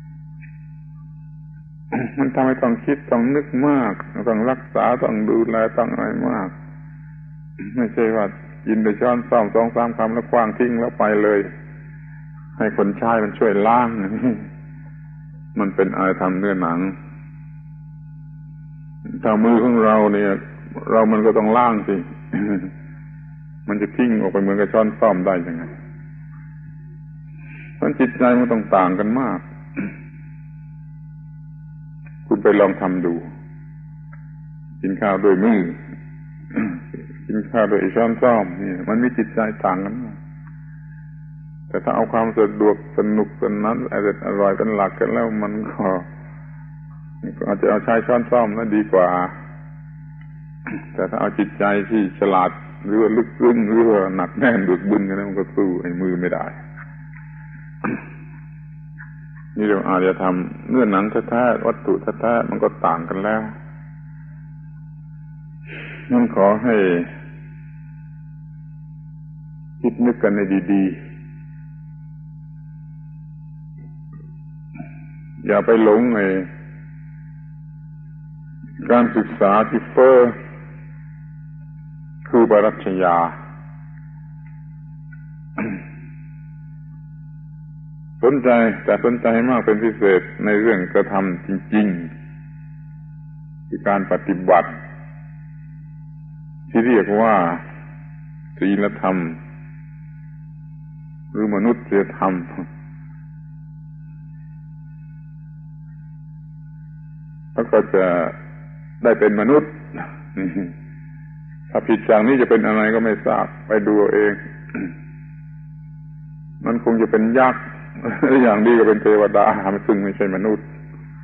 มันทำให้ต้องคิดต้องนึกมากต้องรักษาต้องดูแลต้องอะไรมากไม่ใช่ว่ากินโดยช้อนส้อมสองสามคำแล้วคว้างทิ้งแล้วไปเลยให้คนใช้มันช่วยล้างมันเป็นอะไรทำเนื้อหนังถ้ามือของเราเนี่ยเรามันก็ต้องล้างสิมันจะทิ้งออกไปเหมือนกับช้อนส้อมได้ยังไงเพราะจิตใจมันต้องต่างกันมากคุณไปลองทำดูกินข้าวด้วยมือกินข้าวด้วยช้อนส้อมนี่มันมีจิตใจต่างกันมากแต่ถ้าเอาความสะดวกสนุกสนานอร่อยเป็นหลักกันแล้วมันก็อาจจะเอาใช้ช้อนส้อมน่ะดีกว่าแต่ถ้าเอาจิตใจที่ฉลาดหรือว่าลึกซึ้งหรือว่าหนักแน่นดุจบึนกันนั้นมันก็สู้ไอ้มือไม่ได้นี่เราอาจจะทำเนื้อหนังแท้ๆวัตถุแท้ๆมันก็ต่างกันแล้วนั่นขอให้คิดนึกกันในดีๆอย่าไปหลงในการศึกษาที่เฟ้อคือปรัชญาสนใจแต่สนใจให้มากเป็นพิเศษในเรื่องกระทำจริงๆคือการปฏิบัติที่เรียกว่าศีลธรรมหรือมนุษยธรรมแล้วก็จะได้เป็นมนุษย์ถ้าผิดจากนี้จะเป็นอะไรก็ไม่ทราบไปดูเองมันคงจะเป็นยักษ์อย่างดีก็เป็นเทวดาซึ่งไม่ใช่มนุษย์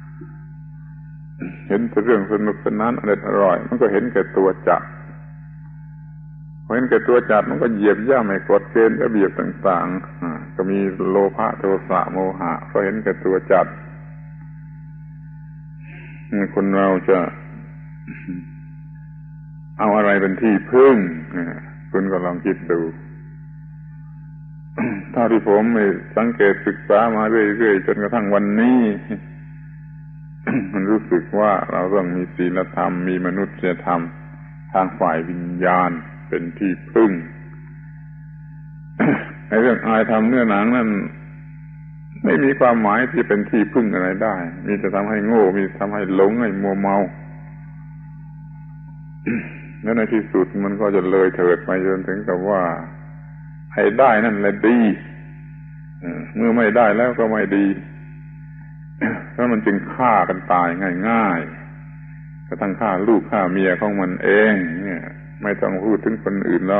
เห็นแต่เรื่องสนุกสนานอร่อยมันก็เห็นแก่ตัวจัดเห็นแก่ตัวจัดมันก็เหยียบย่ำให้กฎเกณฑ์ระเบียบต่างๆก็มีโลภะโทสะโมหะก็เห็นแก่ตัวจัดคนเราจะเอาอะไรเป็นที่พึ่งคุณก็ลองคิดดูถ้าที่ผมสังเกตศึกษามาเรื่อยๆจนกระทั่งวันนี้ มันรู้สึกว่าเราต้องมีศีลธรรมมีมนุษยธรรมทางฝ่ายวิญญาณเป็นที่พึ่ง ในเรื่องอายธรรมเนื้อหนังนั้นไม่มีความหมายที่เป็นที่พึ่งอะไรได้มีแต่ทำให้โง่มีทำให้หลงให้มัวเมา แล้วในที่สุดมันก็จะเลยเถิดไปจนถึงกับว่าให้ได้นั่นแหละดีเมื่อไม่ได้แล้วก็ไม่ดีแล้วมันจึงฆ่ากันตายง่ายๆกระทั่งฆ่าลูกฆ่าเมียของมันเองเนี่ยไม่ต้องพูดถึงคนอื่นแล้ว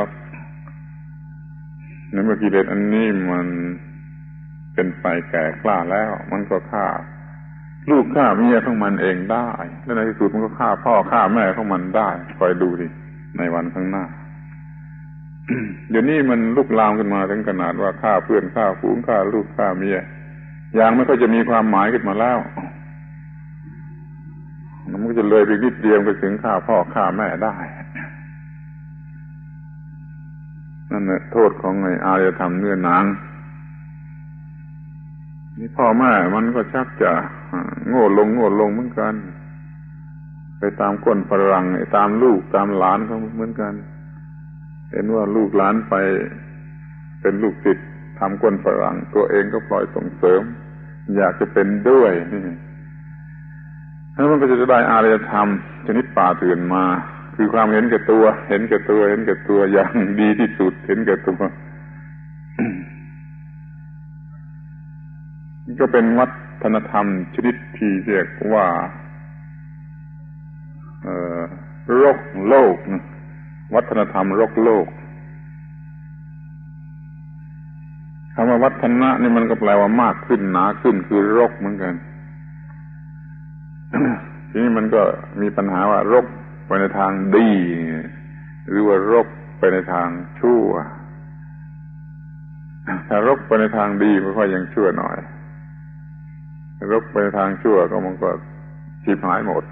ในเมื่อกิเลสอันนี้มันเป็นไปแก่กล้าแล้วมันก็ฆ่าลูกฆ่าเมียของมันเองได้และในที่สุดมันก็ฆ่าพ่อฆ่าแม่ของมันได้คอยดูดิในวันข้างหน้า เดี๋ยวนี้มันลุกลามขึ้นมาถึงขนาดว่าฆ่าเพื่อนฆ่าฝูงฆ่าลูกฆ่าเมียอย่างไม่ค่อยจะมีความหมายขึ้นมาแล้วมันก็จะเลยไปนิดเดียวไปถึงฆ่าพ่อฆ่าแม่ได้นั่นแหละโทษของไอ้อารยธรรมเนื้อหนังนี่พ่อแม่มันก็ชักจะโง่ลงโง่ลงเหมือนกันไปตามก้นฝรั่งไอ้ตามลูกตามหลานเขาเหมือนกันเห็นว่าลูกหลานไปเป็นลูกศิษย์ทำก้นฝรั่งตัวเองก็ปล่อยส่งเสริมอยากจะเป็นด้วยแล้วมันก็จะได้อารยธรรมชนิดป่าเถื่อนมาคือความเห็นแก่ตัวเห็นแก่ตัวเห็นแก่ตัวอย่างดีที่สุดเห็นแก่ตัว ก็เป็นวัฒนธรรมชนิดที่เรียกว่าเอ่อรกโลกวัฒนธรรมรกโลกคำว่าวัฒนะนี่มันก็แปลว่ามากขึ้นหนาขึ้นคือรกเหมือนกัน ทีนี้มันก็มีปัญหาว่ารกไปในทางดีหรือว่ารกไปในทางชั่วถ้ารกไปในทางดีมันก็ยังชั่วหน่อยรกไปในทางชั่วก็มันก็ชิบหายหมด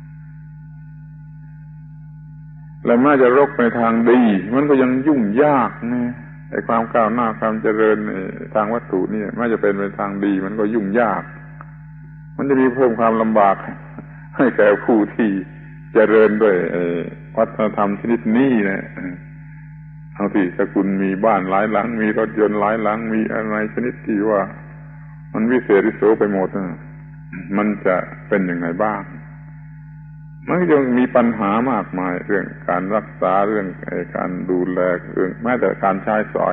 แล้วแม้จะรกไปทางดีมันก็ยังยุ่งยากนะไอ้ความก้าวหน้าความเจริญในทางวัตถุนี่แม้จะเป็นไปทางดีมันก็ยุ่งยากมันจะมีเพิ่มความลำบากให้แก่ผู้ที่เจริญด้วยวัฒนธรรมชนิดนี้นะเอาที่สกุลมีบ้านหลายหลังมีรถยนต์หลายหลังมีอะไรชนิดที่ว่ามันวิเศษวิโสไปหมดนะมันจะเป็นยังไงบ้างมันก็ยังมีปัญหามากมายเรื่องการรักษาเรื่องการดูแลเรื่องแม้แต่การใช้สอย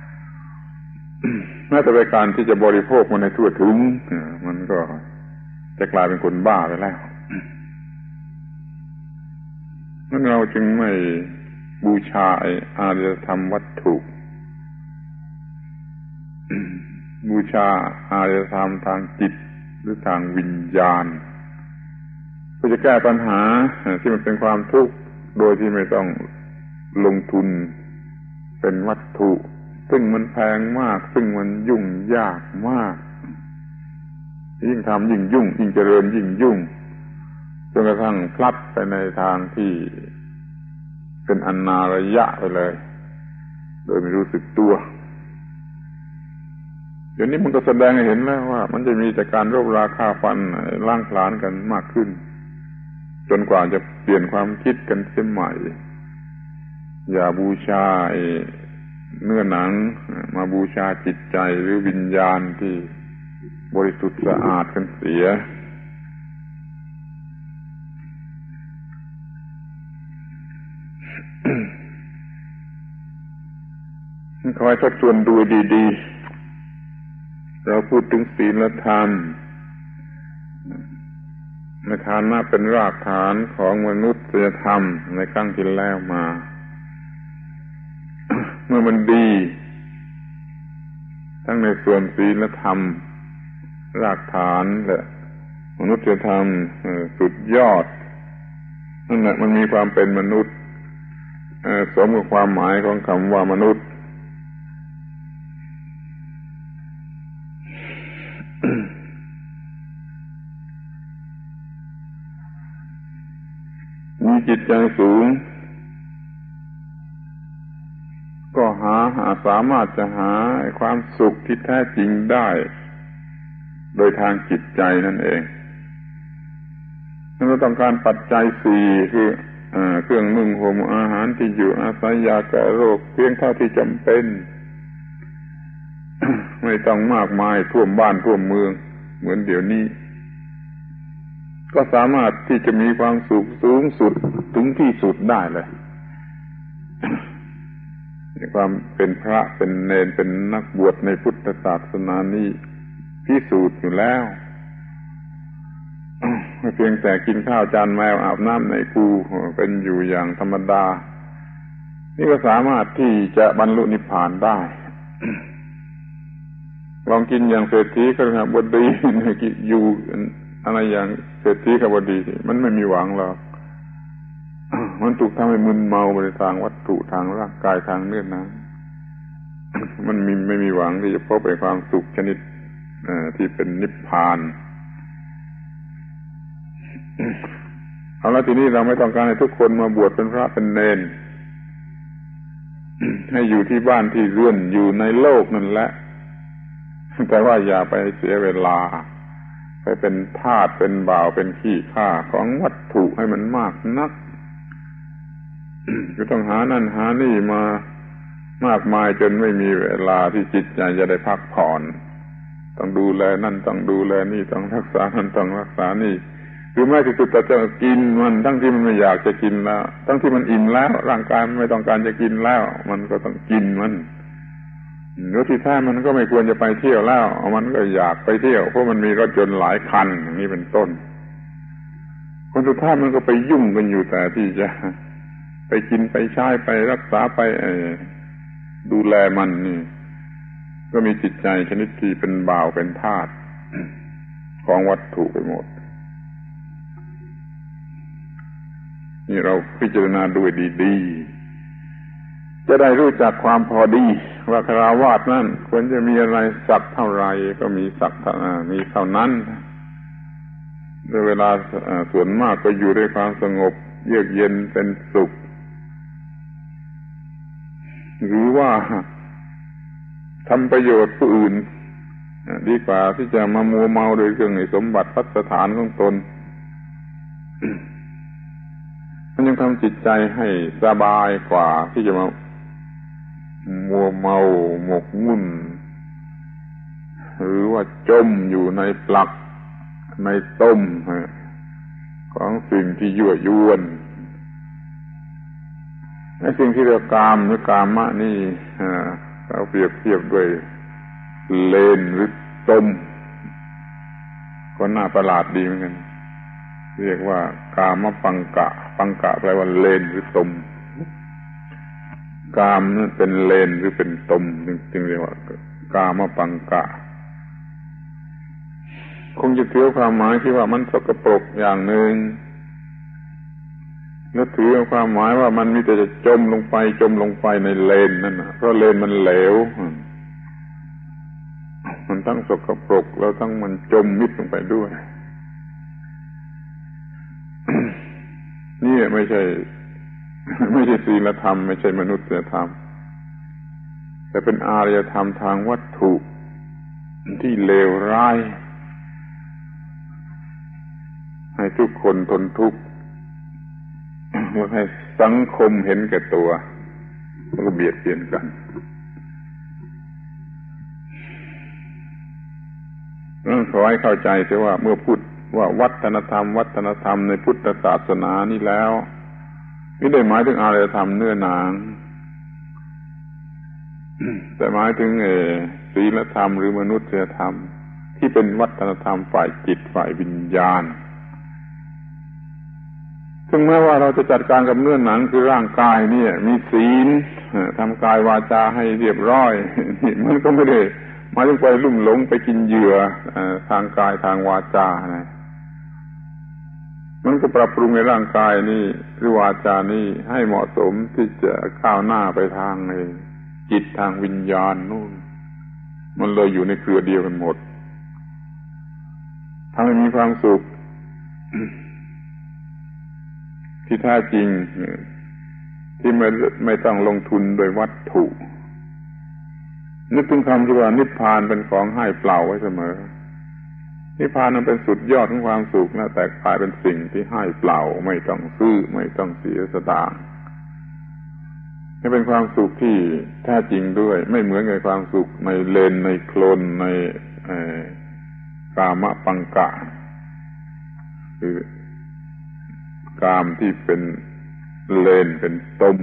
แม้แต่เป็นการที่จะบริโภคมันในทั่วถึงมันก็จะกลายเป็นคนบ้าไปแล้วนั่นเราจึงไม่บูชาอารยธรรมวัตถุบูชาอารยธรรมทางจิตหรือทางวิญญาณเพื่อจะแก้ปัญหาที่มันเป็นความทุกข์โดยที่ไม่ต้องลงทุนเป็นวัตถุซึ่งมันแพงมากซึ่งมันยุ่งยากมากยิ่งทำยิ่งยุ่งยิ่งเจริญยิ่งยุ่งจนกระทั่งพลัดไปในทางที่เป็นอนาระยะไปเลยโดยไม่รู้สึกตัวเดี๋ยวนี้มันก็แสดงให้เห็นแล้วว่ามันจะมีแต่การรบราฆ่าฟันล้างผลาญกันมากขึ้นจนกว่าจะเปลี่ยนความคิดกันเสียใหม่อย่าบูชาเนื้อหนังมาบูชาจิตใจหรือวิญญาณที่บริสุทธิ์สะอาดกันเสียคอยทบทวนดูดีๆเราพูดถึงศีลธรรมในฐานะเป็นรากฐานของมนุษยธรรมในครั้งที่แล้วมา เมื่อมันดีทั้งในส่วนศีลธรรมรากฐานและมนุษยธรรมสุดยอดนั่นแหละมันมีความเป็นมนุษย์สมกับความหมายของคำว่ามนุษย์มีจิตใจสูงก็หาหาสามารถจะหาความสุขที่แท้จริงได้โดยทางจิตใจนั่นเองเราต้องการปัจจัยสี่คือเครื่องนุ่งห่มอาหารที่อยู่อาศัยยาแก้โรคเพียงเท่าที่จำเป็น ไม่ต้องมากมายท่วมบ้านท่วมเมืองเหมือนเดี๋ยวนี้ก็สามารถที่จะมีความสุขสูงสุดถึงที่สุดได้เลยความเป็นพระเป็นเณรเป็นนักบวชในพุทธศาสนานี้พิสูจน์อยู่แล้วเพียงแต่กินข้าวจานแมวอาบน้ำในคูเป็นอยู่อย่างธรรมดานี่ก็สามารถที่จะบรรลุนิพพานได้ลองกินอย่างเศรษฐีก็บดีอยู่อะไรอย่างเศรษฐีกับบดีมันไม่มีหวังหรอกมันถูกทำให้มึนเมาไปในทางวัตถุทางร่างกายทางเนื้อหนังมันมีไม่มีหวังที่จะพบไปความสุขชนิดที่เป็นนิพพานเอาละทีนี้เราไม่ต้องการให้ทุกคนมาบวชเป็นพระเป็นเณรให้อยู่ที่บ้านที่เรือนอยู่ในโลกนั่นแหละแต่ว่าอย่าไปเสียเวลาไปเป็นทาสเป็นบ่าวเป็นขี้ข้าของวัตถุให้มันมากนักก็ต้องหานั่นหานี่มามากมายจนไม่มีเวลาที่จิตใจจะได้พักผ่อนต้องดูแลนั่นต้องดูแลนี่ต้องรักษานั่นต้องรักษานี่หรือแม้ที่สุดจะกินมันทั้งที่มันไม่อยากจะกินแล้วทั้งที่มันอิ่มแล้วร่างกายมันไม่ต้องการจะกินแล้วมันก็ต้องกินมันหรือที่แท้มันก็ไม่ควรจะไปเที่ยวแล้วมันก็อยากไปเที่ยวเพราะมันมีรถยนต์หลายคันอย่างนี้เป็นต้นคนสุดท้ายมันก็ไปยุ่งกันอยู่แต่ที่จะไปกินไปใช้ไปรักษาไปดูแลมันนี่ก็มีจิตใจชนิดที่เป็นบ่าวเป็นทาสของวัตถุไปหมดนี่เราพิจารณาดูดีๆจะได้รู้จักความพอดีว่าคฤหัสถ์นั่นควรจะมีอะไรสักเท่าไรก็มีสักมีเท่านั้นในเวลาส่วนมากก็อยู่ด้วยความสงบเยือกเย็นเป็นสุขหรือว่าทำประโยชน์ผู้อื่นดีกว่าที่จะมามัวเมาโดยเรื่องสมบัติพัสถานของตน มันยังทำจิตใจให้สบายกว่าที่จะมามัวเมาหมกมุ่นหรือว่าจมอยู่ในปลักในต้มของสิ่งที่ยั่วยวนไอ้สิ่งที่เรียกกามหรือกามะนี่เขาเปรียบเทียบด้วยเลนหรือต้มก็น่าประหลาดดีเหมือนกันเรียกว่ากามปังกะปังกะแปลว่าเลนหรือต้มกามนั่นเป็นเลนหรือเป็นต้มจึงเรียกว่ากามปังกะคงจะถือความหมายที่ว่ามันสกปรกอย่างหนึ่งแล้วถือความหมายว่ามันมีแต่จะจมลงไปจมลงไปในเลนนั่นนะเพราะเลนมันเหลวมันทั้งสกปรกแล้วทั้งมันจมมิดลงไปด้วย นี่ไม่ใช่ไม่ใช่ศีลธรรมไม่ใช่มนุษยธรรมแต่เป็นอารยธรรมทางวัตถุที่เลวร้ายให้ทุกคนทนทุกข์แล้วให้สังคมเห็นแก่ตัวแล้วก็เบียดเบียนกันต้องขอให้เข้าใจเสียว่าเมื่อพูดว่าวัฒนธรรมวัฒนธรรมในพุทธศาสนานี่แล้วไม่ได้หมายถึงอารยธรรมเนื้อหนังแต่หมายถึงเอศีลธรรมหรือมนุษยธรรมที่เป็นวัฒนธรรมฝ่ายจิตฝ่ายวิญญาณถึงแม้ว่าเราจะจัดการกับเนื้อหนังคือร่างกายนี่มีศีลทำกายวาจาให้เรียบร้อยนี่มันก็ไม่ได้หมายถึงไปลุ่มหลงไปกินเหยื่อทางกายทางวาจานะมันก็ปรับปรุงในร่างกายนี่หรือวาจานี่ให้เหมาะสมที่จะก้าวหน้าไปทางในจิตทางวิญญาณนู่นมันเลยอยู่ในเครือเดียวกันหมดทำให้มีความสุขที่แท้จริงที่ไม่ไม่ต้องลงทุนโดยวัตถุนึกถึงคำที่ว่านิพพานเป็นของให้เปล่าไว้เสมอนิพพานนั้นเป็นสุดยอดของความสุขนะแต่กลายเป็นสิ่งที่ให้เปล่าไม่ต้องซื้อไม่ต้องเสียสตางค์นี่เป็นความสุขที่แท้จริงด้วยไม่เหมือนกับความสุขในเลนในโคลนในกามปังกะคือกามที่เป็นเลนเป็นต้ม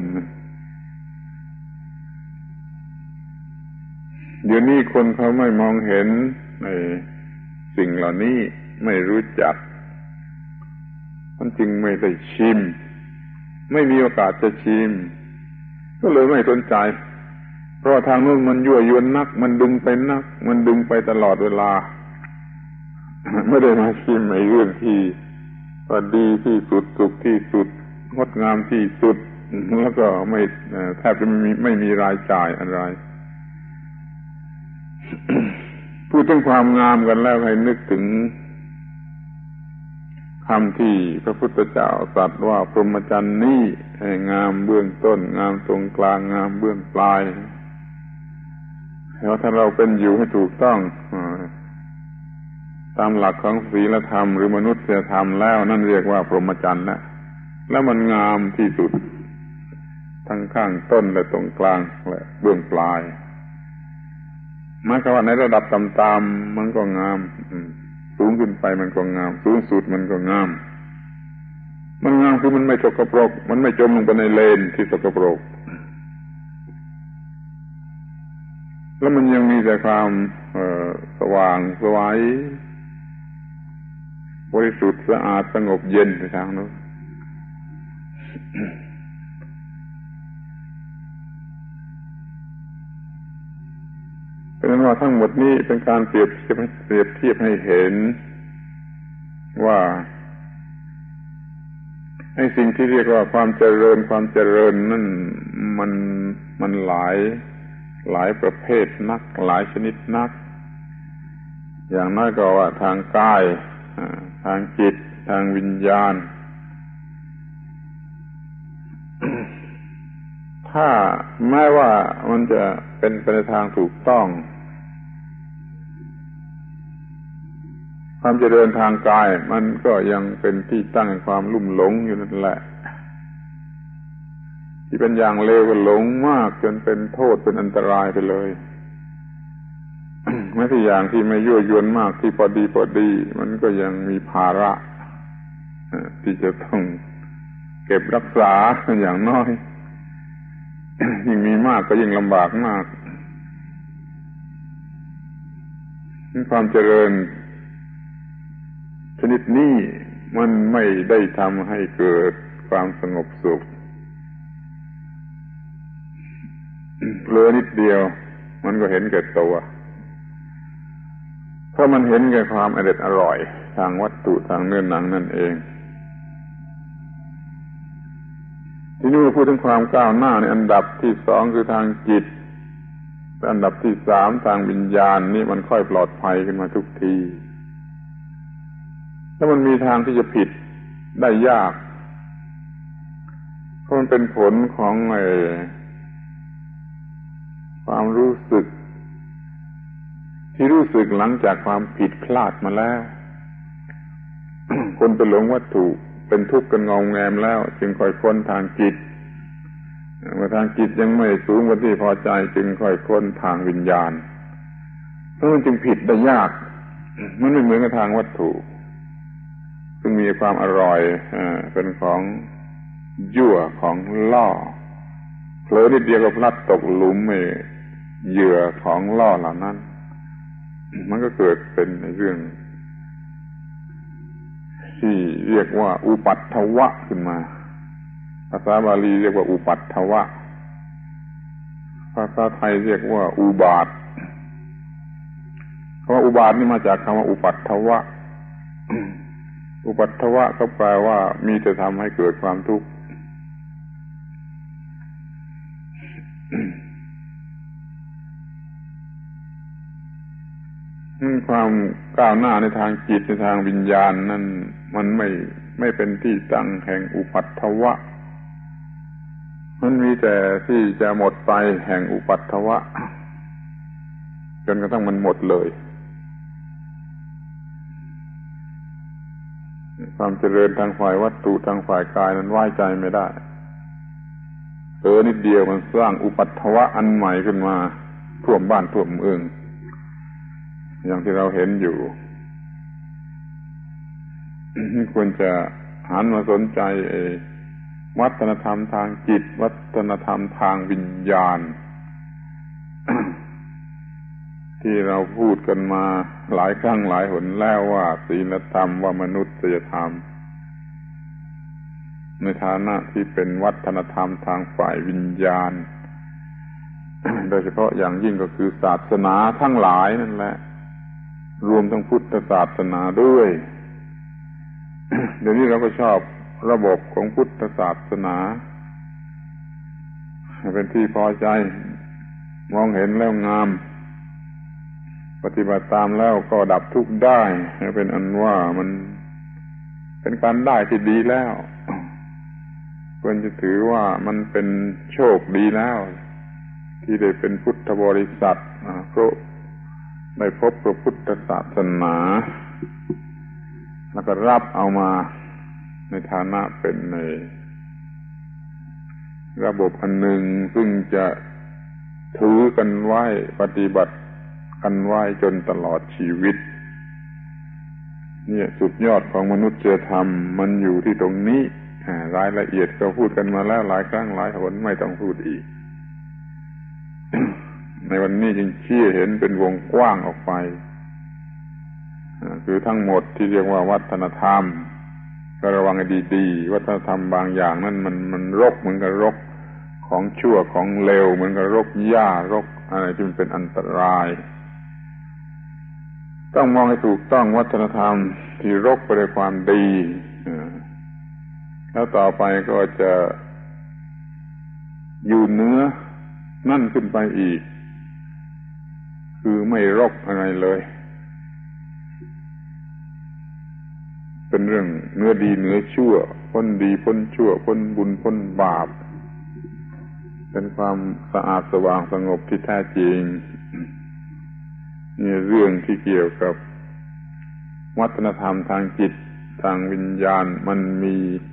เดี๋ยวนี้คนเขาไม่มองเห็นในสิ่งเหล่านี้ไม่รู้จักมันจึงไม่ได้ชิมไม่มีโอกาสจะชิมก็เลยไม่สนใจเพราะทางนู้นมันยั่วยวนนักมันดึงไปนักมันดึงไปตลอดเวลาไม่ได้มาชิมในเรื่องที่ว่าดีที่สุดสุขที่สุดงดงามที่สุดแล้วก็ไม่แทบจะไม่มีไม่มีรายจ่ายอะไร พูดถึงความงามกันแล้วให้นึกถึงคำที่พระพุทธเจ้าตรัสว่าพรหมจรรย์นี้งามเบื้องต้นงามตรงกลางงามเบื้องปลายแล้วถ้าเราเป็นอยู่ให้ถูกต้องตามหลักของศีลธรรมหรือมนุษยธรรมแล้วนั่นเรียกว่าพรหมจรรย์นะแล้วมันงามที่สุดทั้งข้างต้นและตรงกลางและเบื้องปลายหมายความว่าในระดับต่ำๆมันก็งามสูงขึ้นไปมันก็งามสูงสุดมันก็งามมันงามคือมันไม่สกปรกมันไม่จมลงไปในเลนที่สกปรกแล้วมันยังมีแต่ความสว่างสวยบริสุทธิ์สะอาดสงบเย็นไปทางนู้นเป็นนั้นว่าทั้งหมดนี้เป็นการเปรียบเทียบเปรียบเทียบให้เห็นว่าไอ้สิ่งที่เรียกว่าความเจริญความเจริญนั่นมันมันหลายหลายประเภทนักหลายชนิดนักอย่างน้อยก็ว่าทางกายทางจิตทางวิญญาณ ถ้าแม้ว่ามันจะเป็นไปในทางถูกต้องความเจริญทางกายมันก็ยังเป็นที่ตั้งแห่งความลุ่มหลงอยู่นั่นแหละที่เป็นอย่างเลวก็หลงมากจนเป็นโทษเป็นอันตรายไปเลย แม้ที่อย่างที่ไม่ยั่วยวนมากที่พอดีพอดีมันก็ยังมีภาระที่จะต้องเก็บรักษาอย่างน้อย ยิ่งมีมากก็ยิ่งลำบากมากความเจริญชนิดนี้มันไม่ได้ทำให้เกิดความสงบสุขเผลอนิดเดียวมันก็เห็นแก่ตัวเพราะมันเห็นแก่ความอร่อยอร่อยทางวัตถุทางเนื้อหนังนั่นเองที่นี่พูดถึงความก้าวหน้าในอันดับที่สองคือทางจิตอันดับที่สามทางวิญญาณนี่มันค่อยปลอดภัยขึ้นมาทุกทีแล้วมันมีทางที่จะผิดได้ยากเพราะมันเป็นผลของไอ้ความรู้สึกที่รู้สึกหลังจากความผิดพลาดมาแล้ว คนไปหลงวัตถุเป็นทุกข์กันงอมแงมแล้วจึงค่อยค้นทางจิตเมื่อทางจิตยังไม่สูงกว่าที่พอใจจึงค่อยค้นทางวิญญาณเพราะมันจึงผิดได้ยากมันไม่เหมือนกับทางวัตถุซึ่งมีความอร่อยเป็นของยั่วของล่อเผลอนิดเดียวก็พลัดตกหลุมเหยื่อของล่อเหล่านั้นมันก็เกิดเป็นเรื่องที่เรียกว่าอุปัฏฐวะขึ้นมาภาษาบาลีเรียกว่าอุปัฏฐวะภาษาไทยเรียกว่าอุบาทคำว่าอุบาทนี่มาจากคำว่าอุปัฏฐวะ อุปัฏฐวะก็แปลว่ามีแต่ทำให้เกิดความทุกข์ ความก้าวหน้าในทางจิตในทางวิญญาณนั่นมันไม่ไม่เป็นที่ตั้งแห่งอุปัฏฐวะมันมีแต่ที่จะหมดไปแห่งอุปัฏฐวะจนกระทั่งมันหมดเลยความเจริญทางฝ่ายวัตถุทางฝ่ายกายนั้นไว้ใจไม่ได้เออนิดเดียวมันสร้างอุปัฏฐวะอันใหม่ขึ้นมาท่วมบ้านท่วมเมืองอย่างที่เราเห็นอยู่ ควรจะหันมาสนใจวัฒนธรรมทางจิตวัฒนธรรมทางวิญญาณ ที่เราพูดกันมาหลายครั้งหลายหนแล้วว่าศีลธรรมว่ามนุษยธรรมในฐานะที่เป็นวัฒนธรรมทางฝ่ายวิญญาณ โดยเฉพาะอย่างยิ่งก็คือศาสนาทั้งหลายนั่นแหละรวมทั้งพุทธศาสนาด้วย เดี๋ยวนี้เราก็ชอบระบบของพุทธศาสนาเป็นที่พอใจมองเห็นแล้วงามปฏิบัติตามแล้วก็ดับทุกข์ได้เป็นอันว่ามันเป็นการได้ที่ดีแล้วควรจะถือว่ามันเป็นโชคดีแล้วที่ได้เป็นพุทธบริษัทเพราะได้พบพระพุทธศาสนาแล้วก็รับเอามาในฐานะเป็นในระบบอันหนึ่งซึ่งจะถือกันไว้ปฏิบัติกันไว้จนตลอดชีวิตเนี่ยสุดยอดของมนุษยธรรมมันอยู่ที่ตรงนี้รายละเอียดก็พูดกันมาแล้วหลายครั้งหลายหนไม่ต้องพูดอีก ในวันนี้จึงชี้เห็นเป็นวงกว้างออกไปคือทั้งหมดที่เรียกว่าวัฒนธรรมก็ระวังให้ดีๆวัฒนธรรมบางอย่างนั้นมันมันรกเหมือนกับรกของชั่วของเลวเหมือนกับรกหญ้ารกอะไรที่มันเป็นอันตรายต้องมองให้ถูกต้องวัฒนธรรมที่รกไปด้วยความดีแล้วต่อไปก็จะอยู่เหนือนั่นขึ้นไปอีกคือไม่รกอะไรเลยเป็นเรื่องเนื้อดีเนื้อชั่วพ้นดีพ้นชั่วพ้นบุญพ้นบาปเป็นความสะอาดสว่างสงบที่แท้จริงนี่เรื่องที่เกี่ยวกับวัฒนธรรมทางจิตทางวิญญาณมันมี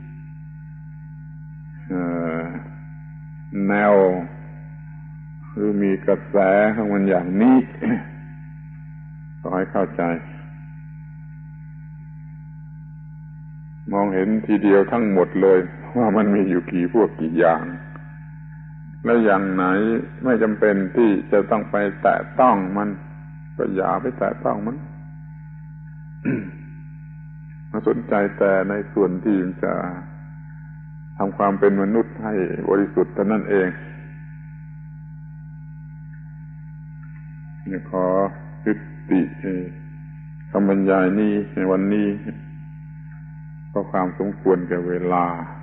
แนวหรือมีกระแสของมันอย่างนี้ขอให้เข้าใจมองเห็นทีเดียวทั้งหมดเลยว่ามันมีอยู่กี่พวกกี่อย่างและอย่างไหนไม่จำเป็นที่จะต้องไปแตะต้องมันก็อย่าไปแตะต้องมัน มาสนใจแต่ในส่วนที่จะทำความเป็นมนุษย์ให้บริสุทธิ์เท่านั้นเองขอยุติคำบรรยายนี้ในวันนี้เพราะความสมควรแก่เวลา